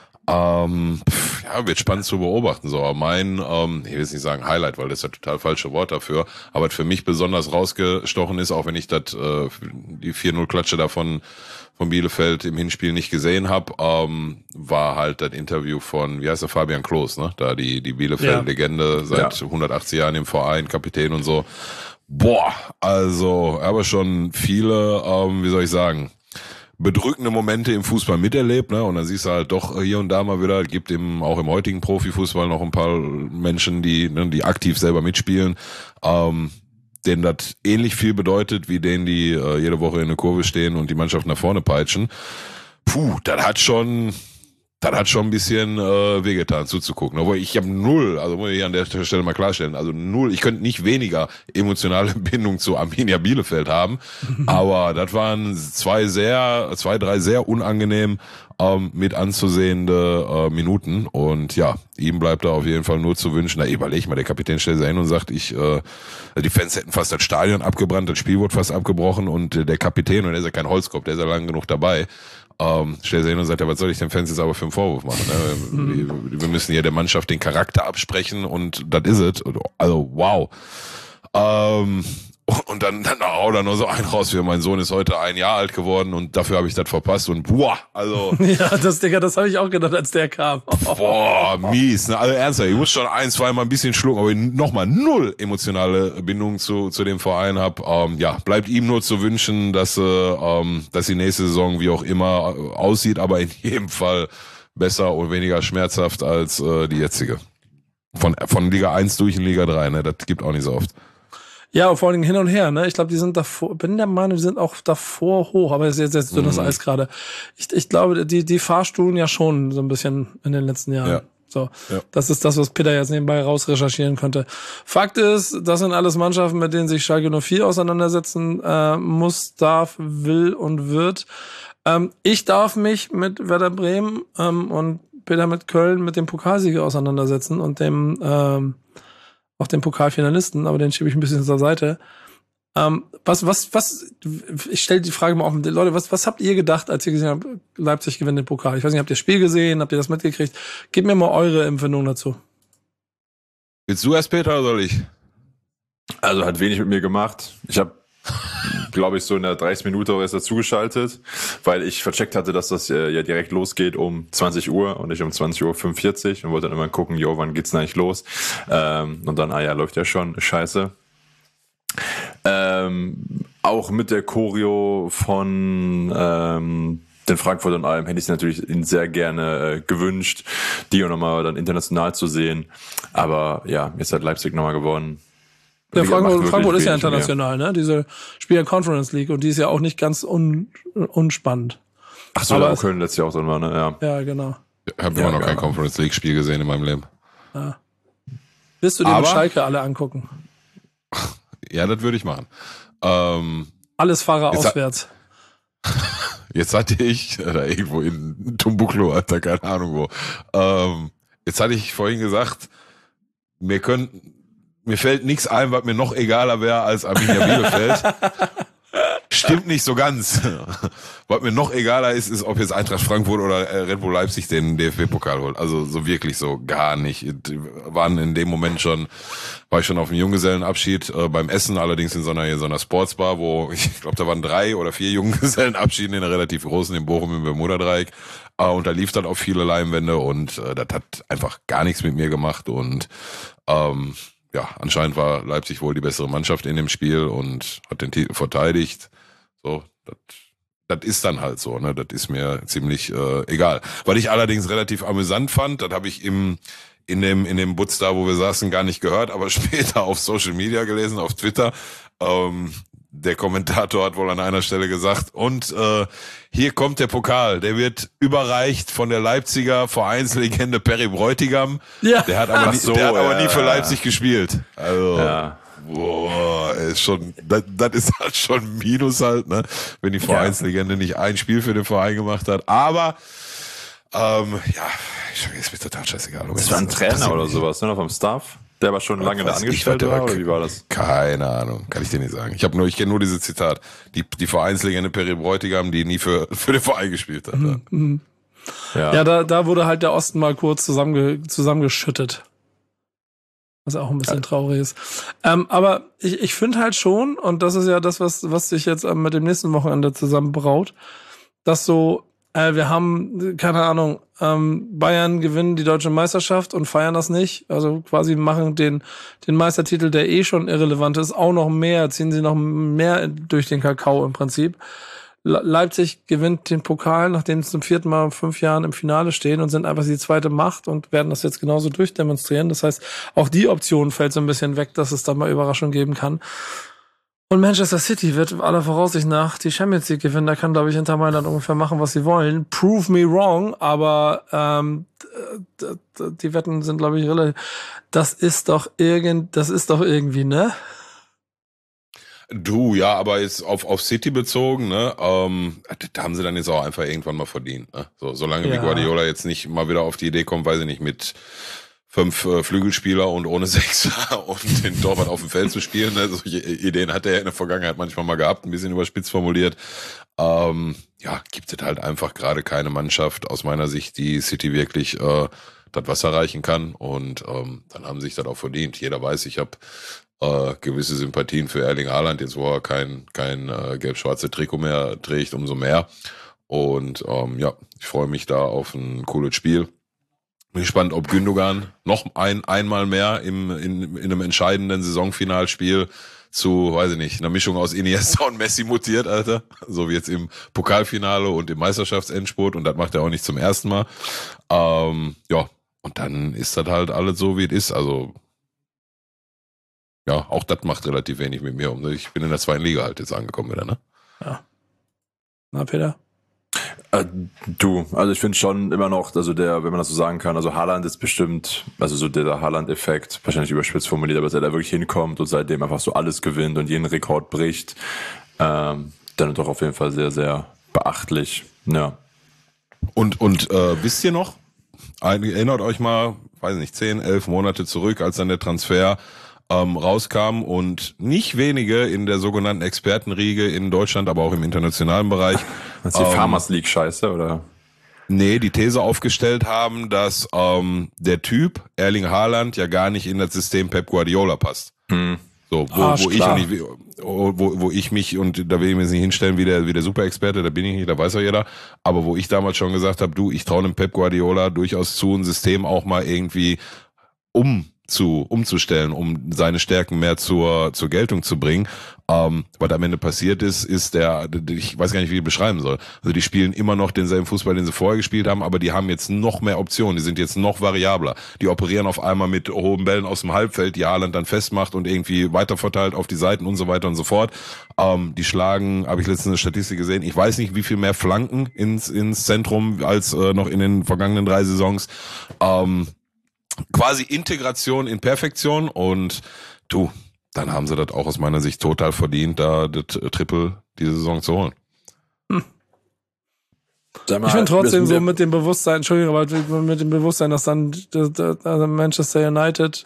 Wird spannend zu beobachten. So, aber mein, ich will jetzt nicht sagen Highlight, weil das ist ja total falsche Wort dafür, aber was für mich besonders rausgestochen ist, auch wenn ich die 4-0-Klatsche davon von Bielefeld im Hinspiel nicht gesehen habe, war halt das Interview von, wie heißt der, Fabian Klos, ne? Da die Bielefeld-Legende seit 180 Jahren im Verein, Kapitän und so. Boah, also, aber schon viele, wie soll ich sagen, bedrückende Momente im Fußball miterlebt, ne? Und dann siehst du halt doch hier und da mal wieder, gibt auch im heutigen Profifußball noch ein paar Menschen, die aktiv selber mitspielen, denen das ähnlich viel bedeutet, wie denen, die jede Woche in der Kurve stehen und die Mannschaft nach vorne peitschen. Das hat schon ein bisschen wehgetan zuzugucken. Obwohl ich habe null, also muss ich hier an der Stelle mal klarstellen, also null, ich könnte nicht weniger emotionale Bindung zu Arminia Bielefeld haben, aber das waren 2, 3 sehr unangenehm mit anzusehende Minuten und ja, ihm bleibt da auf jeden Fall nur zu wünschen, überleg mal, der Kapitän stellt sich hin und sagt, die Fans hätten fast das Stadion abgebrannt, das Spiel wurde fast abgebrochen und der Kapitän, und der ist ja kein Holzkopf, der ist ja lang genug dabei, stellt sich hin und sagt, was soll ich den Fans jetzt aber für einen Vorwurf machen? Ne? Wir müssen hier der Mannschaft den Charakter absprechen und das is es. Also wow. Und dann haut er nur so einen raus, wie mein Sohn ist heute 1 Jahr alt geworden und dafür habe ich das verpasst und boah, also. Ja, das habe ich auch gedacht, als der kam. Boah, mies, ne? Also ernsthaft, ich muss schon 1, 2 Mal ein bisschen schlucken, aber nochmal 0 emotionale Bindung zu dem Verein hab. Bleibt ihm nur zu wünschen, dass die nächste Saison wie auch immer aussieht, aber in jedem Fall besser und weniger schmerzhaft als die jetzige. Von Liga 1 durch in Liga 3, ne? Das gibt auch nicht so oft. Ja, vor allem hin und her, ne? Ich glaube, die sind davor, bin der Meinung, die sind auch davor hoch, aber es ist jetzt dünnes Eis gerade. Ich glaube, die Fahrstuhlen ja schon so ein bisschen in den letzten Jahren. Ja. So. Ja. Das ist das, was Peter jetzt nebenbei rausrecherchieren könnte. Fakt ist, das sind alles Mannschaften, mit denen sich Schalke 04 auseinandersetzen muss, darf, will und wird. Ich darf mich mit Werder Bremen und Peter mit Köln mit dem Pokalsieger auseinandersetzen und auch den Pokalfinalisten, aber den schiebe ich ein bisschen zur Seite. Ich stelle die Frage mal auf, Leute, was habt ihr gedacht, als ihr gesehen habt, Leipzig gewinnt den Pokal? Ich weiß nicht, habt ihr das Spiel gesehen, habt ihr das mitgekriegt? Gebt mir mal eure Empfindung dazu. Willst du erst, Peter, oder soll ich? Also hat wenig mit mir gemacht. Ich habe, glaube ich, so in der 30 Minute auch erst dazugeschaltet, weil ich vercheckt hatte, dass das ja direkt losgeht um 20 Uhr und nicht um 20:45 Uhr und wollte dann immer gucken, wann geht's denn eigentlich los? Und dann, läuft ja schon, scheiße. Auch mit der Choreo von den Frankfurt und allem hätte ich es natürlich ihnen sehr gerne gewünscht, die auch nochmal dann international zu sehen. Aber ja, jetzt hat Leipzig nochmal gewonnen. Ja, Frankfurt ist ja international, ne? Diese spielen Conference League und die ist ja auch nicht ganz unspannend. Ach so, da Köln letztes Jahr auch drin war, ne? Ja, genau. Ich habe immer noch kein Conference League Spiel gesehen in meinem Leben. Ja. Willst du dir mit Schalke alle angucken? Ja, das würde ich machen. Alles Fahrer auswärts. Jetzt hatte ich, da irgendwo in Tumbuklo, Alter, keine Ahnung wo. Jetzt hatte ich vorhin gesagt, mir fällt nichts ein, was mir noch egaler wäre als Arminia Bielefeld. Stimmt nicht so ganz. Was mir noch egaler ist, ob jetzt Eintracht Frankfurt oder Red Bull Leipzig den DFB-Pokal holt. Also so wirklich so gar nicht. Waren in dem Moment war ich schon auf dem Junggesellenabschied beim Essen, allerdings in so einer Sportsbar, wo ich glaube, da waren 3 oder 4 Junggesellenabschiede in einer relativ großen in Bochum im Bermuda-Dreieck. Und da lief dann auf viele Leinwände und das hat einfach gar nichts mit mir gemacht und ja, anscheinend war Leipzig wohl die bessere Mannschaft in dem Spiel und hat den Titel verteidigt. So, das ist dann halt so, ne? Das ist mir ziemlich egal. Was ich allerdings relativ amüsant fand, das habe ich in dem Butz da, wo wir saßen, gar nicht gehört, aber später auf Social Media gelesen, auf Twitter. Der Kommentator hat wohl an einer Stelle gesagt, und hier kommt der Pokal, der wird überreicht von der Leipziger Vereinslegende Perry Bräutigam. Ja. Der hat aber nie für Leipzig gespielt. Also, boah, ist schon, das ist halt schon ein Minus halt, ne, wenn die Vereinslegende nicht ein Spiel für den Verein gemacht hat. Aber ja, ist mir total scheißegal. Das war ein Trainer oder sowas, ne, vom Staff? Der aber schon lange da angestellt war, oder wie war das? Keine Ahnung, kann ich dir nicht sagen. Ich kenne nur dieses Zitat. Die Vereinslegende Perry Bräutigam, die nie für den Verein gespielt hat. Ja, da wurde halt der Osten mal kurz zusammengeschüttet. Was auch ein bisschen traurig ist. Aber ich finde halt schon, und das ist ja das, was sich jetzt mit dem nächsten Wochenende zusammenbraut, dass so, wir haben, keine Ahnung, Bayern gewinnen die deutsche Meisterschaft und feiern das nicht. Also quasi machen den Meistertitel, der schon irrelevant ist, auch noch mehr, ziehen sie noch mehr durch den Kakao im Prinzip. Leipzig gewinnt den Pokal, nachdem sie zum 4. Mal in 5 Jahren im Finale stehen und sind einfach die zweite Macht und werden das jetzt genauso durchdemonstrieren. Das heißt, auch die Option fällt so ein bisschen weg, dass es da mal Überraschung geben kann. Und Manchester City wird aller Voraussicht nach die Champions League gewinnen. Da kann, glaube ich, Inter Mailand ungefähr machen, was sie wollen. Prove me wrong, aber die Wetten sind, glaube ich, relativ. Das ist doch irgendwie, ne? Du, ja, aber jetzt auf City bezogen, ne, da haben sie dann jetzt auch einfach irgendwann mal verdient, ne? So, solange wie Guardiola jetzt nicht mal wieder auf die Idee kommt, weiß ich nicht, mit 5 Flügelspieler und ohne 6 und den Torwart auf dem Feld zu spielen. Ne? Solche Ideen hat er ja in der Vergangenheit manchmal mal gehabt, ein bisschen überspitzt formuliert. Gibt es halt einfach gerade keine Mannschaft aus meiner Sicht, die City wirklich das Wasser reichen kann. Und dann haben sie sich das auch verdient. Jeder weiß, ich habe gewisse Sympathien für Erling Haaland, jetzt wo er kein gelb-schwarze Trikot mehr trägt, umso mehr. Und ich freue mich da auf ein cooles Spiel. Bin gespannt, ob Gündogan noch einmal mehr in einem entscheidenden Saisonfinalspiel zu, weiß ich nicht, einer Mischung aus Iniesta und Messi mutiert, Alter. So wie jetzt im Pokalfinale und im Meisterschaftsendspurt, und das macht er auch nicht zum ersten Mal. Und dann ist das halt alles so, wie es ist. Also ja, auch das macht relativ wenig mit mir. Ich bin in der 2. Liga halt jetzt angekommen wieder, ne? Ja. Na, Peter? Also ich finde schon immer noch, also wenn man das so sagen kann, also Haaland ist bestimmt, also so der Haaland-Effekt, wahrscheinlich überspitzt formuliert, aber dass er da wirklich hinkommt und seitdem einfach so alles gewinnt und jeden Rekord bricht, dann doch auf jeden Fall sehr, sehr beachtlich, ja. Und wisst ihr noch, erinnert euch mal, weiß nicht, 10, 11 Monate zurück, als dann der Transfer rauskam und nicht wenige in der sogenannten Expertenriege in Deutschland, aber auch im internationalen Bereich. Das ist die Farmers League Scheiße, oder? Nee, die These aufgestellt haben, dass der Typ Erling Haaland ja gar nicht in das System Pep Guardiola passt. So, wo ich mich, und da will ich mich nicht hinstellen wie der Superexperte, da bin ich nicht, da weiß ja jeder, aber wo ich damals schon gesagt habe, ich traue dem Pep Guardiola durchaus zu, ein System auch mal irgendwie umzustellen, um seine Stärken mehr zur Geltung zu bringen. Was am Ende passiert ist ich weiß gar nicht, wie ich beschreiben soll. Also die spielen immer noch denselben Fußball, den sie vorher gespielt haben, aber die haben jetzt noch mehr Optionen, die sind jetzt noch variabler. Die operieren auf einmal mit hohen Bällen aus dem Halbfeld, die Haaland dann festmacht und irgendwie weiterverteilt auf die Seiten und so weiter und so fort. Die schlagen, habe ich letztens eine Statistik gesehen, ich weiß nicht, wie viel mehr Flanken ins Zentrum als noch in den vergangenen 3 Saisons. Quasi Integration in Perfektion und dann haben sie das auch aus meiner Sicht total verdient, da das Triple diese Saison zu holen. Ich finde trotzdem so mit dem Bewusstsein, Entschuldigung, aber mit dem Bewusstsein, dass dann Manchester United,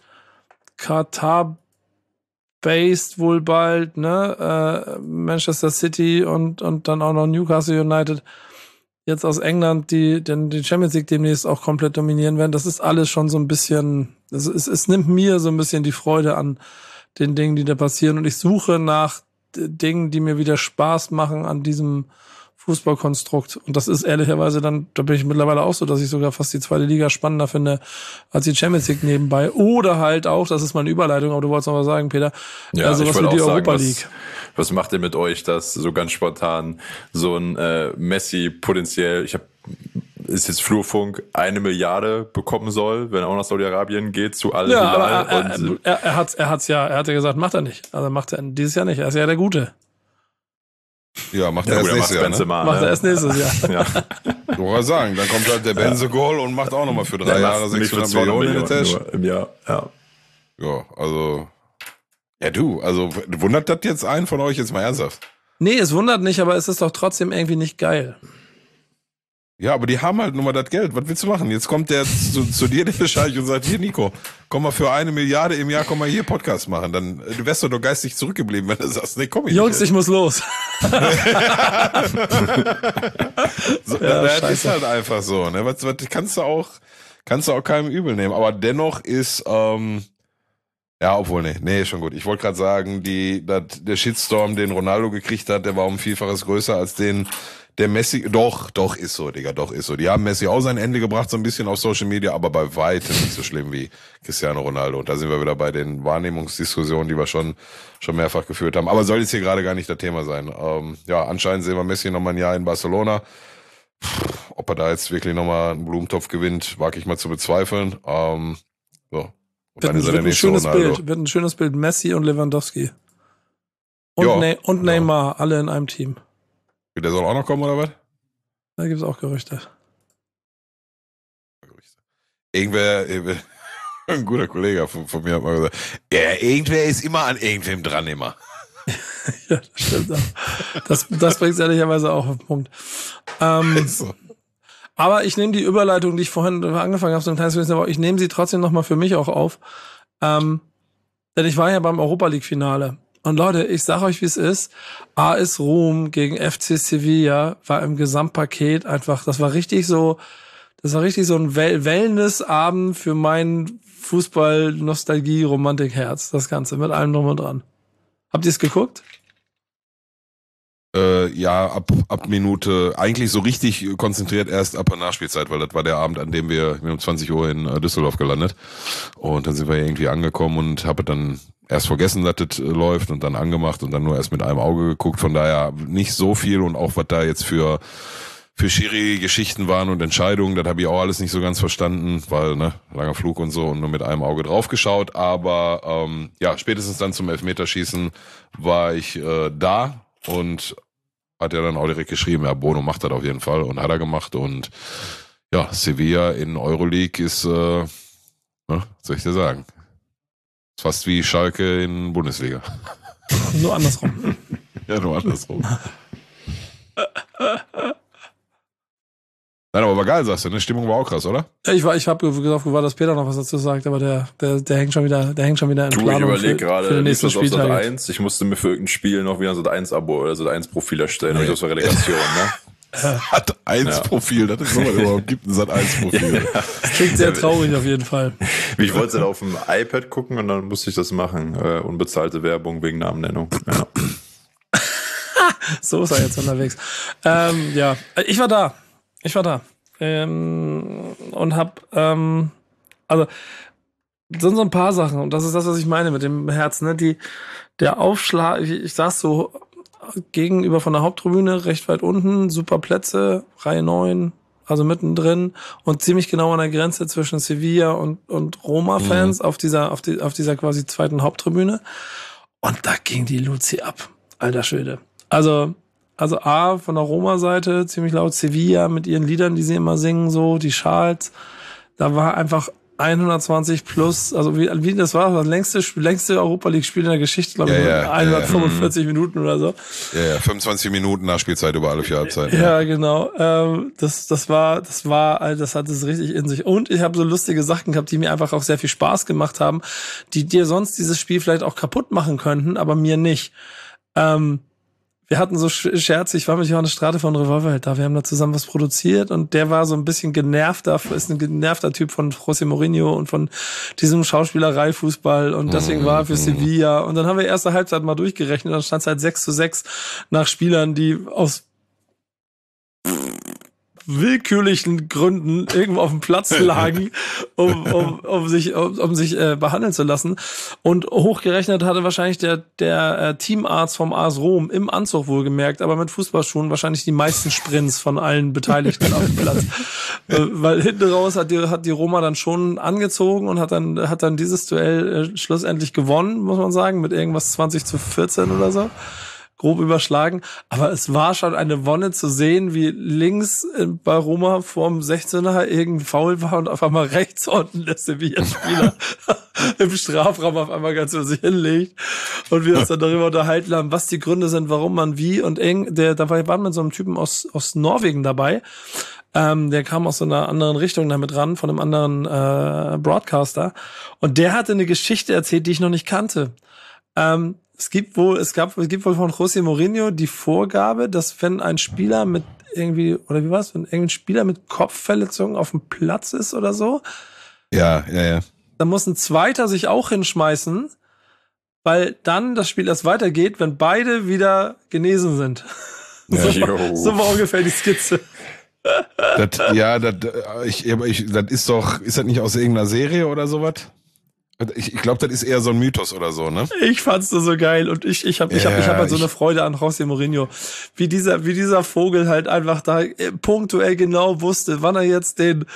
Katar-based wohl bald, ne, Manchester City und dann auch noch Newcastle United jetzt aus England, die Champions League demnächst auch komplett dominieren werden. Das ist alles schon so ein bisschen, es nimmt mir so ein bisschen die Freude an den Dingen, die da passieren. Und ich suche nach Dingen, die mir wieder Spaß machen an diesem Fußballkonstrukt. Und das ist ehrlicherweise dann, da bin ich mittlerweile auch so, dass ich sogar fast die 2. Liga spannender finde als die Champions League nebenbei. Oder halt auch, das ist meine Überleitung, aber du wolltest noch was sagen, Peter, ja, sowas wie die Europa League. Was macht ihr mit euch, dass so ganz spontan so ein Messi potenziell, ist jetzt Flurfunk, 1 Milliarde bekommen soll, wenn er auch nach Saudi-Arabien geht, zu Al Hilal. Aber er hat ja gesagt, macht er nicht. Also macht er dieses Jahr nicht. Er ist ja der Gute. Ja, macht er erst nächstes Jahr. Macht er erst nächstes Jahr. Ja. Ich wollte sagen, dann kommt halt der Benzegol und macht auch nochmal für 3 Jahre 600 Millionen in den Tisch. Im Jahr, ja. Ja, also, also wundert das jetzt einen von euch jetzt mal ernsthaft? Nee, es wundert nicht, aber es ist doch trotzdem irgendwie nicht geil. Ja, aber die haben halt nur mal das Geld. Was willst du machen? Jetzt kommt der zu dir, der Scheich, und sagt, hier Nico, komm mal für 1 Milliarde im Jahr, komm mal hier Podcast machen. Dann du wärst doch geistig zurückgeblieben, wenn du sagst, nee, komm ich Jungs, nicht. ich muss los. So, das ist halt einfach so. Ne? Was kannst du auch keinem übel nehmen. Aber dennoch ist, nee, schon gut. Ich wollte gerade sagen, der Shitstorm, den Ronaldo gekriegt hat, der war um Vielfaches größer als den der Messi, doch ist so, Digga, doch ist so. Die haben Messi auch sein Ende gebracht, so ein bisschen auf Social Media, aber bei weitem nicht so schlimm wie Cristiano Ronaldo. Und da sind wir wieder bei den Wahrnehmungsdiskussionen, die wir schon mehrfach geführt haben. Aber soll jetzt hier gerade gar nicht das Thema sein. Anscheinend sehen wir Messi nochmal ein Jahr in Barcelona. Ob er da jetzt wirklich nochmal einen Blumentopf gewinnt, wage ich mal zu bezweifeln. Und dann ist er der nächste Ronaldo. Wird ein schönes Bild. Messi und Lewandowski. Und Neymar, alle in einem Team. Der soll auch noch kommen, oder was? Da gibt's auch Gerüchte. Irgendwer, ein guter Kollege von mir hat mal gesagt, ja, irgendwer ist immer an irgendwem dran immer. Ja, das stimmt auch. Das bringt ehrlicherweise auch auf den Punkt. So. Aber ich nehme die Überleitung, die ich vorhin angefangen habe, so ein kleines bisschen, aber ich nehme sie trotzdem nochmal für mich auch auf. Denn ich war ja beim Europa-League-Finale. Und Leute, ich sag euch, wie es ist. AS Rom gegen FC Sevilla war im Gesamtpaket einfach, das war richtig so ein Wellnessabend für mein Fußball-Nostalgie-Romantik-Herz. Das Ganze mit allem drum und dran. Habt ihr es geguckt? Ja, ab Minute, eigentlich so richtig konzentriert erst ab der Nachspielzeit, weil das war der Abend, an dem wir um 20 Uhr in Düsseldorf gelandet. Und dann sind wir irgendwie angekommen und habe dann erst vergessen, dass das läuft und dann angemacht und dann nur erst mit einem Auge geguckt. Von daher nicht so viel und auch was da jetzt für Schiri-Geschichten waren und Entscheidungen, das habe ich auch alles nicht so ganz verstanden, weil, langer Flug und so und nur mit einem Auge drauf geschaut. Aber spätestens dann zum Elfmeterschießen war ich da und hat er dann auch direkt geschrieben, ja, Bono macht das auf jeden Fall und hat er gemacht und ja, Sevilla in Euroleague ist, soll ich dir sagen, ist fast wie Schalke in Bundesliga. Nur andersrum. Ja, nur andersrum. Nein, aber war geil, sagst du, ne? Stimmung war auch krass, oder? Ich habe gesagt, dass Peter noch was dazu sagt, aber der hängt schon wieder in Planung. Ich überlege gerade, für den nächsten Spieltag. Sat.1. Ich musste mir für irgendein Spiel noch wieder ein Sat.1-Abo oder Sat.1-Profil erstellen, das war Relegation, ne? Sat.1-Profil, das ist, was es überhaupt gibt, ein Sat.1-Profil. Das klingt sehr traurig auf jeden Fall. Ich wollte es dann auf dem iPad gucken und dann musste ich das machen. Unbezahlte Werbung wegen Namennennung. Ja. So ist er jetzt unterwegs. Ich war da. Und hab, sind so ein paar Sachen, und das ist das, was ich meine mit dem Herz, ne? Der Aufschlag, ich saß so gegenüber von der Haupttribüne, recht weit unten, super Plätze, Reihe 9, also mittendrin und ziemlich genau an der Grenze zwischen Sevilla und Roma-Fans auf dieser quasi zweiten Haupttribüne. Und da ging die Luzi ab. Alter Schwede. Also A, von der Roma-Seite, ziemlich laut, Sevilla mit ihren Liedern, die sie immer singen, so, die Schals. Da war einfach 120 plus, also wie das war, das längste Europa-League-Spiel in der Geschichte, glaube ich, 145 Minuten oder so. Ja, 25 Minuten Nachspielzeit über alle 4 Halbzeiten. Ja, genau. Das hat es richtig in sich. Und ich habe so lustige Sachen gehabt, die mir einfach auch sehr viel Spaß gemacht haben, die dir sonst dieses Spiel vielleicht auch kaputt machen könnten, aber mir nicht. Wir hatten so Scherze, ich war mit Johannes Strate von Revolverheld da, wir haben da zusammen was produziert und der war so ein bisschen ist ein genervter Typ von José Mourinho und von diesem Schauspielerei-Fußball und deswegen war er für Sevilla und dann haben wir erste Halbzeit mal durchgerechnet, dann stand es halt 6:6 nach Spielern, die aus willkürlichen Gründen irgendwo auf dem Platz lagen, um sich behandeln zu lassen. Und hochgerechnet hatte wahrscheinlich der Teamarzt vom AS Rom im Anzug wohlgemerkt, aber mit Fußballschuhen wahrscheinlich die meisten Sprints von allen Beteiligten auf dem Platz. Weil hinten raus hat die Roma dann schon angezogen und hat dann dieses Duell schlussendlich gewonnen, muss man sagen, mit irgendwas 20:14 oder so. Grob überschlagen, aber es war schon eine Wonne zu sehen, wie links bei Roma vorm 16er irgendein Foul war und auf einmal rechts unten der Sevilla-Spieler im Strafraum auf einmal ganz für sich hinlegt und wir uns dann darüber unterhalten haben, was die Gründe sind, warum man wie und dabei waren mit so einem Typen aus Norwegen dabei, der kam aus so einer anderen Richtung damit ran, von einem anderen Broadcaster und der hatte eine Geschichte erzählt, die ich noch nicht kannte. Es gibt wohl von José Mourinho die Vorgabe, dass wenn ein Spieler mit irgendwie, oder wie war's, wenn irgendein Spieler mit Kopfverletzung auf dem Platz ist oder so. Ja. Dann muss ein Zweiter sich auch hinschmeißen, weil dann das Spiel erst weitergeht, wenn beide wieder genesen sind. Ja, so war ungefähr die Skizze. Das ist das nicht aus irgendeiner Serie oder sowas? Ich glaube, das ist eher so ein Mythos oder so, ne? Ich fand's so geil und ich hab halt so eine Freude an José Mourinho. Wie dieser Vogel halt einfach da punktuell genau wusste, wann er jetzt den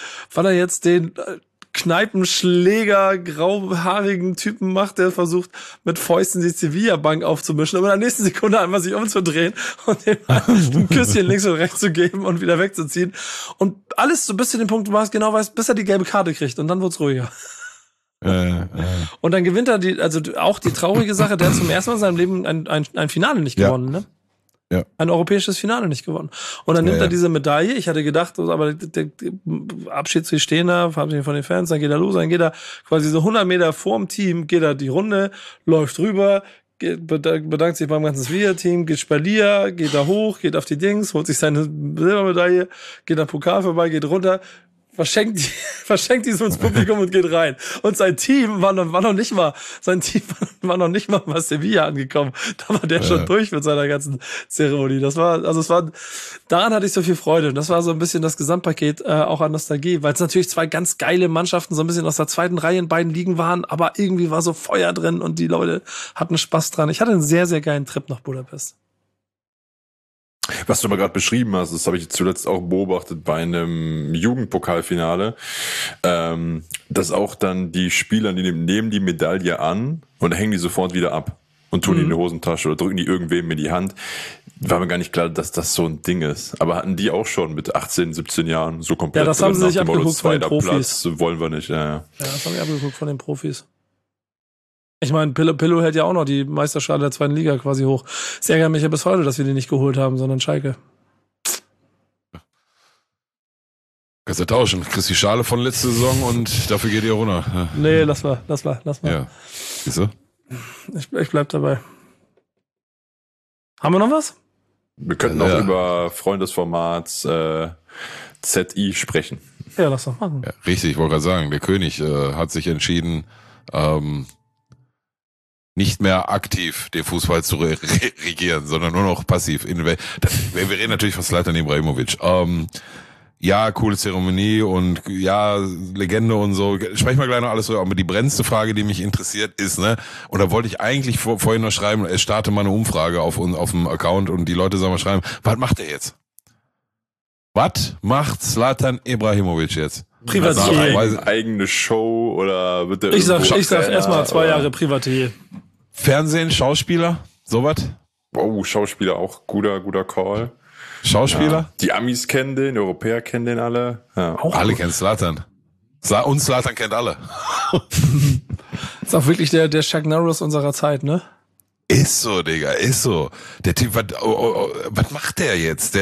Kneipenschläger, grauhaarigen Typen macht, der versucht, mit Fäusten die Sevilla-Bank aufzumischen, aber in der nächsten Sekunde einmal sich umzudrehen und dem ein Küsschen links und rechts zu geben und wieder wegzuziehen. Und alles so bis zu dem Punkt, wo man es genau weiß, bis er die gelbe Karte kriegt und dann wird's ruhiger. Und dann gewinnt er auch die traurige Sache, der hat zum ersten Mal in seinem Leben ein Finale nicht gewonnen, ne? Ja. Ein europäisches Finale nicht gewonnen. Und dann nimmt er diese Medaille, ich hatte gedacht, aber der Abschied zu stehen da, verabschieden von den Fans, dann geht er los, dann geht er quasi so 100 Meter vorm Team, geht er die Runde, läuft rüber, bedankt sich beim ganzen Sevilla-Team, geht Spalier, geht da hoch, geht auf die Dings, holt sich seine Silbermedaille, geht am Pokal vorbei, geht runter, verschenkt die so ins Publikum und geht rein. Und sein Team war noch nicht mal bei Sevilla angekommen. Da war der schon durch mit seiner ganzen Zeremonie. Daran hatte ich so viel Freude. Und das war so ein bisschen das Gesamtpaket auch an Nostalgie, weil es natürlich zwei ganz geile Mannschaften so ein bisschen aus der zweiten Reihe in beiden Ligen waren, aber irgendwie war so Feuer drin und die Leute hatten Spaß dran. Ich hatte einen sehr, sehr geilen Trip nach Budapest. Was du mal gerade beschrieben hast, das habe ich zuletzt auch beobachtet bei einem Jugendpokalfinale, dass auch dann die Spieler, die nehmen die Medaille an und hängen die sofort wieder ab und tun die in die Hosentasche oder drücken die irgendwem in die Hand. War mir gar nicht klar, dass das so ein Ding ist. Aber hatten die auch schon mit 18, 17 Jahren so komplett? Ja, das haben sie sich abgeguckt von den Profis. Platz wollen wir nicht, ja, das haben wir abgeguckt von den Profis. Ich meine, Pillow hält ja auch noch die Meisterschale der zweiten Liga quasi hoch. Es ärgert mich ja bis heute, dass wir die nicht geholt haben, sondern Schalke. Kannst du tauschen. Kriegst die Schale von letzter Saison und dafür geht ihr runter. Ja. Nee, lass mal. Ja. Wieso? Ich bleib dabei. Haben wir noch was? Wir könnten auch über Freund des Formats ZI sprechen. Ja, lass doch machen. Ja, richtig, ich wollte gerade sagen, der König hat sich entschieden, nicht mehr aktiv den Fußball zu regieren, sondern nur noch passiv. Wir reden natürlich von Zlatan Ibrahimovic. ja, coole Zeremonie und ja, Legende und so. Sprechen wir gleich noch alles so, aber die brennendste Frage, die mich interessiert, ist, ne, und da wollte ich eigentlich vorhin noch schreiben, es starte mal eine Umfrage auf dem Account und die Leute sollen mal schreiben, was macht er jetzt? Was macht Zlatan Ibrahimovic jetzt? Privatier. Eigene Show oder wird der Ich sag erstmal 2 Jahre Privatier. Fernsehen, Schauspieler, sowas? Oh, Schauspieler auch guter Call. Schauspieler? Ja. Die Amis kennen den, die Europäer kennen den alle. Ja. Auch alle kennen Zlatan. Und Zlatan kennt alle. Ist auch wirklich der Chuck Norris unserer Zeit, ne? Ist so, Digga, ist so. Der Typ, was macht der jetzt?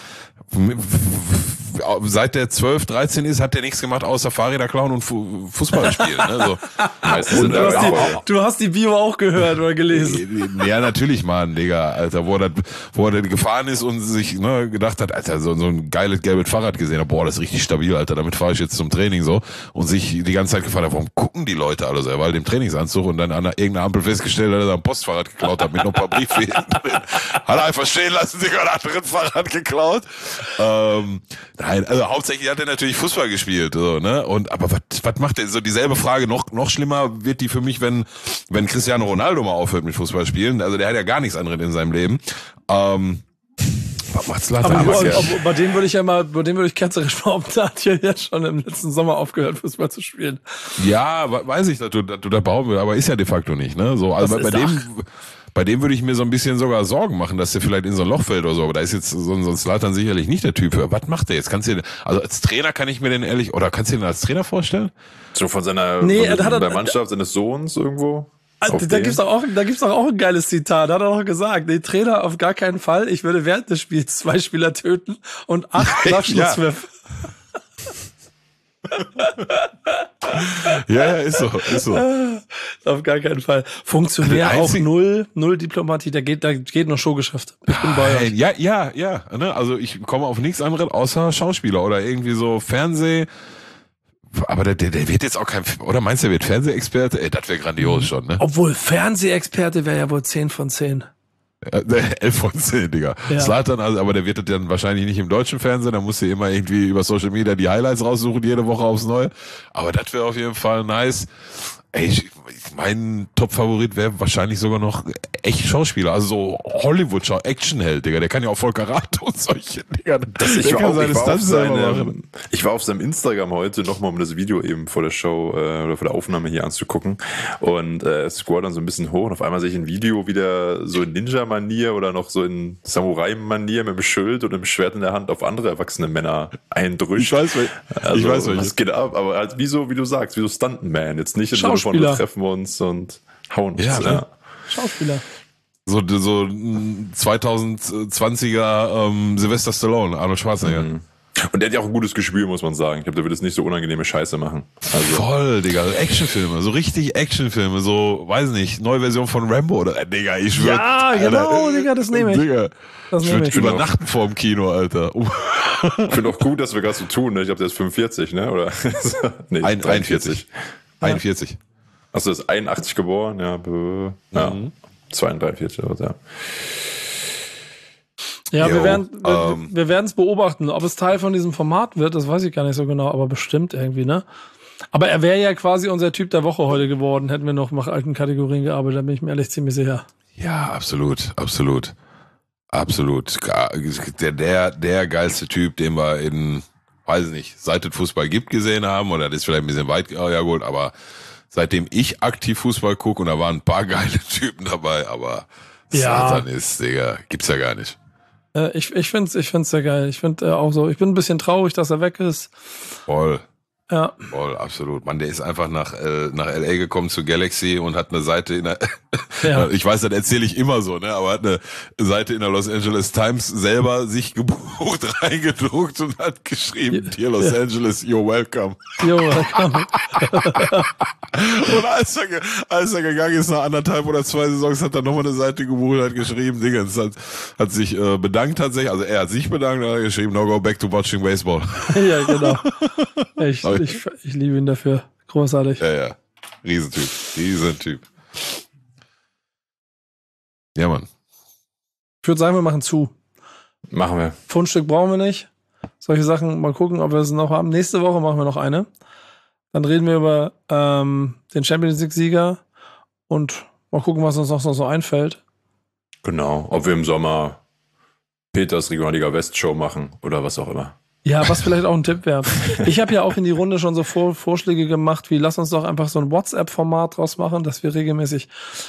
Seit der 12, 13 ist, hat der nichts gemacht, außer Fahrräder klauen und Fußball spielen. Ne? So. Du hast die Bio auch gehört oder gelesen. Ja, natürlich, Mann, Digga, Alter, wo er gefahren ist und sich gedacht hat, Alter, so ein geiles gelbes Fahrrad gesehen hat, boah, das ist richtig stabil, Alter, damit fahre ich jetzt zum Training so. Und sich die ganze Zeit gefragt hat, warum gucken die Leute alle so? Er war halt im Trainingsanzug und dann an irgendeiner Ampel festgestellt, dass er ein Postfahrrad geklaut hat mit noch ein paar Briefwegen drin. Hat er einfach stehen lassen, sich ein anderes Fahrrad geklaut. Nein, also hauptsächlich hat er natürlich Fußball gespielt, so, ne? Aber was macht er? So dieselbe Frage, noch schlimmer wird die für mich, wenn Cristiano Ronaldo mal aufhört mit Fußball spielen. Also der hat ja gar nichts anderes in seinem Leben. Was macht's Zlatan? Aber bei dem würde ich ketzerisch behaupten, der hat ja jetzt schon im letzten Sommer aufgehört, Fußball zu spielen. Ja, weiß ich, dass du da behaupten willst, aber ist ja de facto nicht, ne? So, also bei dem würde ich mir so ein bisschen sogar Sorgen machen, dass der vielleicht in so ein Loch fällt oder so, aber da ist jetzt so ein Zlatan sicherlich nicht der Typ für. Was macht der jetzt? Also als Trainer kann ich mir den kannst du den als Trainer vorstellen? So von seiner der Mannschaft seines Sohns irgendwo? Da gibt's doch auch ein geiles Zitat. Da hat er auch gesagt, nee, Trainer auf gar keinen Fall. Ich würde während des Spiels 2 Spieler töten und 8 Nachschlusswürfe. Ja, ist so. Auf gar keinen Fall. Funktionär auch null Diplomatie, da geht nur Showgeschäft. Ich bin bei euch. Ja, ne? Also ich komme auf nichts anderes außer Schauspieler oder irgendwie so Fernseh. Aber der wird jetzt auch kein, oder meinst du, der wird Fernsehexperte? Ey, das wäre grandios schon, ne? Obwohl Fernsehexperte wäre ja wohl 10 von 10. 11 von 10, Digga. Ja. Zlatan, aber der wird dann wahrscheinlich nicht im deutschen Fernsehen, da musst du immer irgendwie über Social Media die Highlights raussuchen, jede Woche aufs Neue. Aber das wäre auf jeden Fall nice. Ey, mein Top-Favorit wäre wahrscheinlich sogar noch echt Schauspieler, also so Hollywood-Schauspieler, Actionheld, Digga. Der kann ja auch voll Karate und solche, Digga. Ich war auf seinem Instagram heute nochmal, um das Video eben vor der Show oder vor der Aufnahme hier anzugucken. Und es scrollt dann so ein bisschen hoch und auf einmal sehe ich ein Video wieder so in Ninja-Manier oder noch so in Samurai-Manier mit dem Schild und einem Schwert in der Hand auf andere erwachsene Männer eindrückt. Ich weiß, was geht ab, aber halt wie du sagst, wie so Stuntman. Jetzt nicht in so von, wir treffen uns und hauen uns. Ja. Schauspieler. So 2020er Sylvester Stallone, Arnold Schwarzenegger. Mhm. Und der hat ja auch ein gutes Gespür, muss man sagen. Ich glaube, der wird jetzt nicht so unangenehme Scheiße machen. Also. Voll, Digga. Actionfilme, so richtig Actionfilme, so, weiß nicht, neue Version von Rambo oder, Digga, ich schwör. Ja, genau, Digga, das nehme ich. Digga, ich würde übernachten vorm Kino, Alter. Ich finde auch gut, dass wir gerade so tun, ne? Ich glaube, der ist 45, ne? Oder? Nee, 41. 41. Achso, ist 81 geboren, ja. 42 oder so, ja. Ja, wir werden es beobachten. Ob es Teil von diesem Format wird, das weiß ich gar nicht so genau, aber bestimmt irgendwie, ne? Aber er wäre ja quasi unser Typ der Woche heute geworden, hätten wir noch nach alten Kategorien gearbeitet, da bin ich mir ehrlich ziemlich sicher. Ja, absolut. Der geilste Typ, den wir in, weiß ich nicht, seit es Fußball gibt gesehen haben, oder das ist vielleicht ein bisschen weit geholt, aber seitdem ich aktiv Fußball gucke, und da waren ein paar geile Typen dabei, aber Zlatan ist, Digga, gibt's ja gar nicht. Ich find's sehr geil. Ich finde auch so, ich bin ein bisschen traurig, dass er weg ist. Voll. Ja. Voll, absolut. Mann, der ist einfach nach LA gekommen zu Galaxy und hat eine Seite in der, ich weiß, das erzähle ich immer so, ne, aber hat eine Seite in der Los Angeles Times selber sich gebucht, reingedruckt und hat geschrieben, Dear Los Angeles, you're welcome. You're welcome. Und als er gegangen ist, nach 1,5 oder 2 Saisons, hat er nochmal eine Seite gebucht, hat geschrieben, Dingens, hat sich bedankt tatsächlich, also er hat sich bedankt, hat geschrieben, no go back to watching baseball. Ja, genau. Ich liebe ihn dafür. Großartig. Ja. Riesentyp. Ja, Mann. Ich würde sagen, wir machen zu. Machen wir. Fundstück brauchen wir nicht. Solche Sachen, mal gucken, ob wir es noch haben. Nächste Woche machen wir noch eine. Dann reden wir über den Champions League-Sieger und mal gucken, was uns noch so einfällt. Genau, ob wir im Sommer Peters Regionalliga West Show machen oder was auch immer. Ja, was vielleicht auch ein Tipp wäre. Ich habe ja auch in die Runde schon so Vorschläge gemacht, wie lass uns doch einfach so ein WhatsApp-Format draus machen, dass wir regelmäßige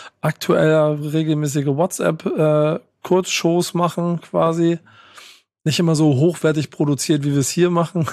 WhatsApp-Kurzshows machen quasi. Nicht immer so hochwertig produziert, wie wir es hier machen.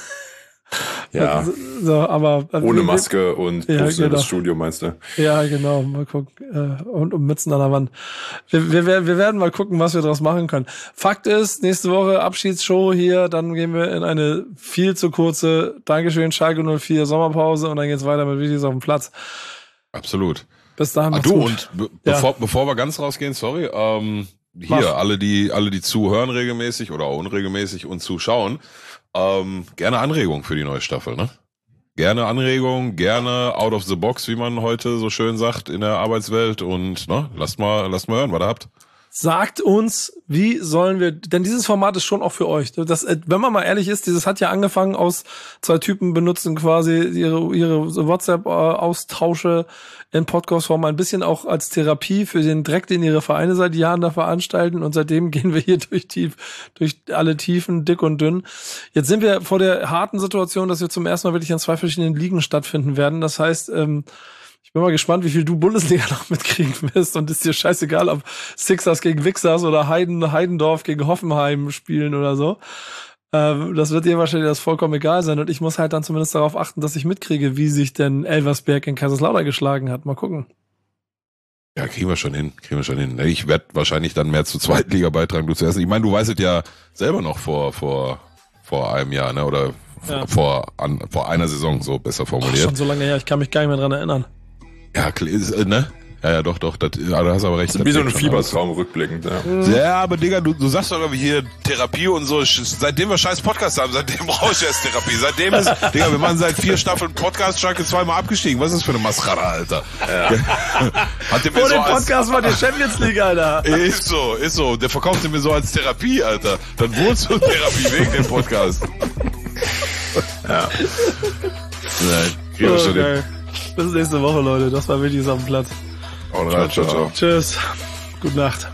Ja, so, aber ohne Maske und ja, genau. Das Studio, meinst du? Ja, genau. Mal gucken. Und Mützen an der Wand. Wir werden mal gucken, was wir daraus machen können. Fakt ist, nächste Woche Abschiedsshow hier, dann gehen wir in eine viel zu kurze Dankeschön, Schalke 04 Sommerpause und dann geht's weiter mit Videos auf dem Platz. Absolut. Bis dahin. Und bevor wir ganz rausgehen, sorry, hier, alle die zuhören regelmäßig oder auch unregelmäßig und zuschauen, gerne Anregungen für die neue Staffel, ne? Gerne Anregungen, gerne out of the box, wie man heute so schön sagt in der Arbeitswelt und ne, lasst mal hören, was ihr habt. Sagt uns, wie sollen wir, denn dieses Format ist schon auch für euch. Das, wenn man mal ehrlich ist, dieses hat ja angefangen aus 2 Typen benutzen quasi ihre WhatsApp-Austausche in Podcast-Form ein bisschen auch als Therapie für den Dreck, den ihre Vereine seit Jahren da veranstalten und seitdem gehen wir hier durch alle Tiefen, dick und dünn. Jetzt sind wir vor der harten Situation, dass wir zum ersten Mal wirklich in 2 verschiedenen Ligen stattfinden werden. Das heißt, ich bin mal gespannt, wie viel du Bundesliga noch mitkriegen wirst und ist dir scheißegal, ob Sixers gegen Wixers oder Heidendorf gegen Hoffenheim spielen oder so. Das wird dir wahrscheinlich das vollkommen egal sein und ich muss halt dann zumindest darauf achten, dass ich mitkriege, wie sich denn Elversberg in Kaiserslautern geschlagen hat. Mal gucken. Ja, kriegen wir schon hin. Ich werde wahrscheinlich dann mehr zur zweiten Liga beitragen, du zuerst. Ich meine, du weißt es ja selber noch vor einem Jahr, ne? Oder ja. vor einer Saison, so besser formuliert. Schon so lange her, ich kann mich gar nicht mehr dran erinnern. Ja, ne? Ja, doch, du hast aber recht. Wie so ein Fiebertraum rückblickend, ja. Ja, aber Digga, du sagst doch hier Therapie und so, seitdem wir scheiß Podcast haben, seitdem brauche ich erst Therapie. Seitdem ist, Digga, wir machen seit 4 Staffeln Podcast, Schalke 2-mal abgestiegen. Was ist das für eine Mascara, Alter? Ja. Vor dem Podcast war die Champions League, Alter. Ist so. Der verkaufte mir so als Therapie, Alter. Dann wurdest du Therapie wegen dem Podcast. Ja. Nein, okay. Bis nächste Woche, Leute. Das war Willis auf dem Platz. Ciao. Tschüss. Gute Nacht.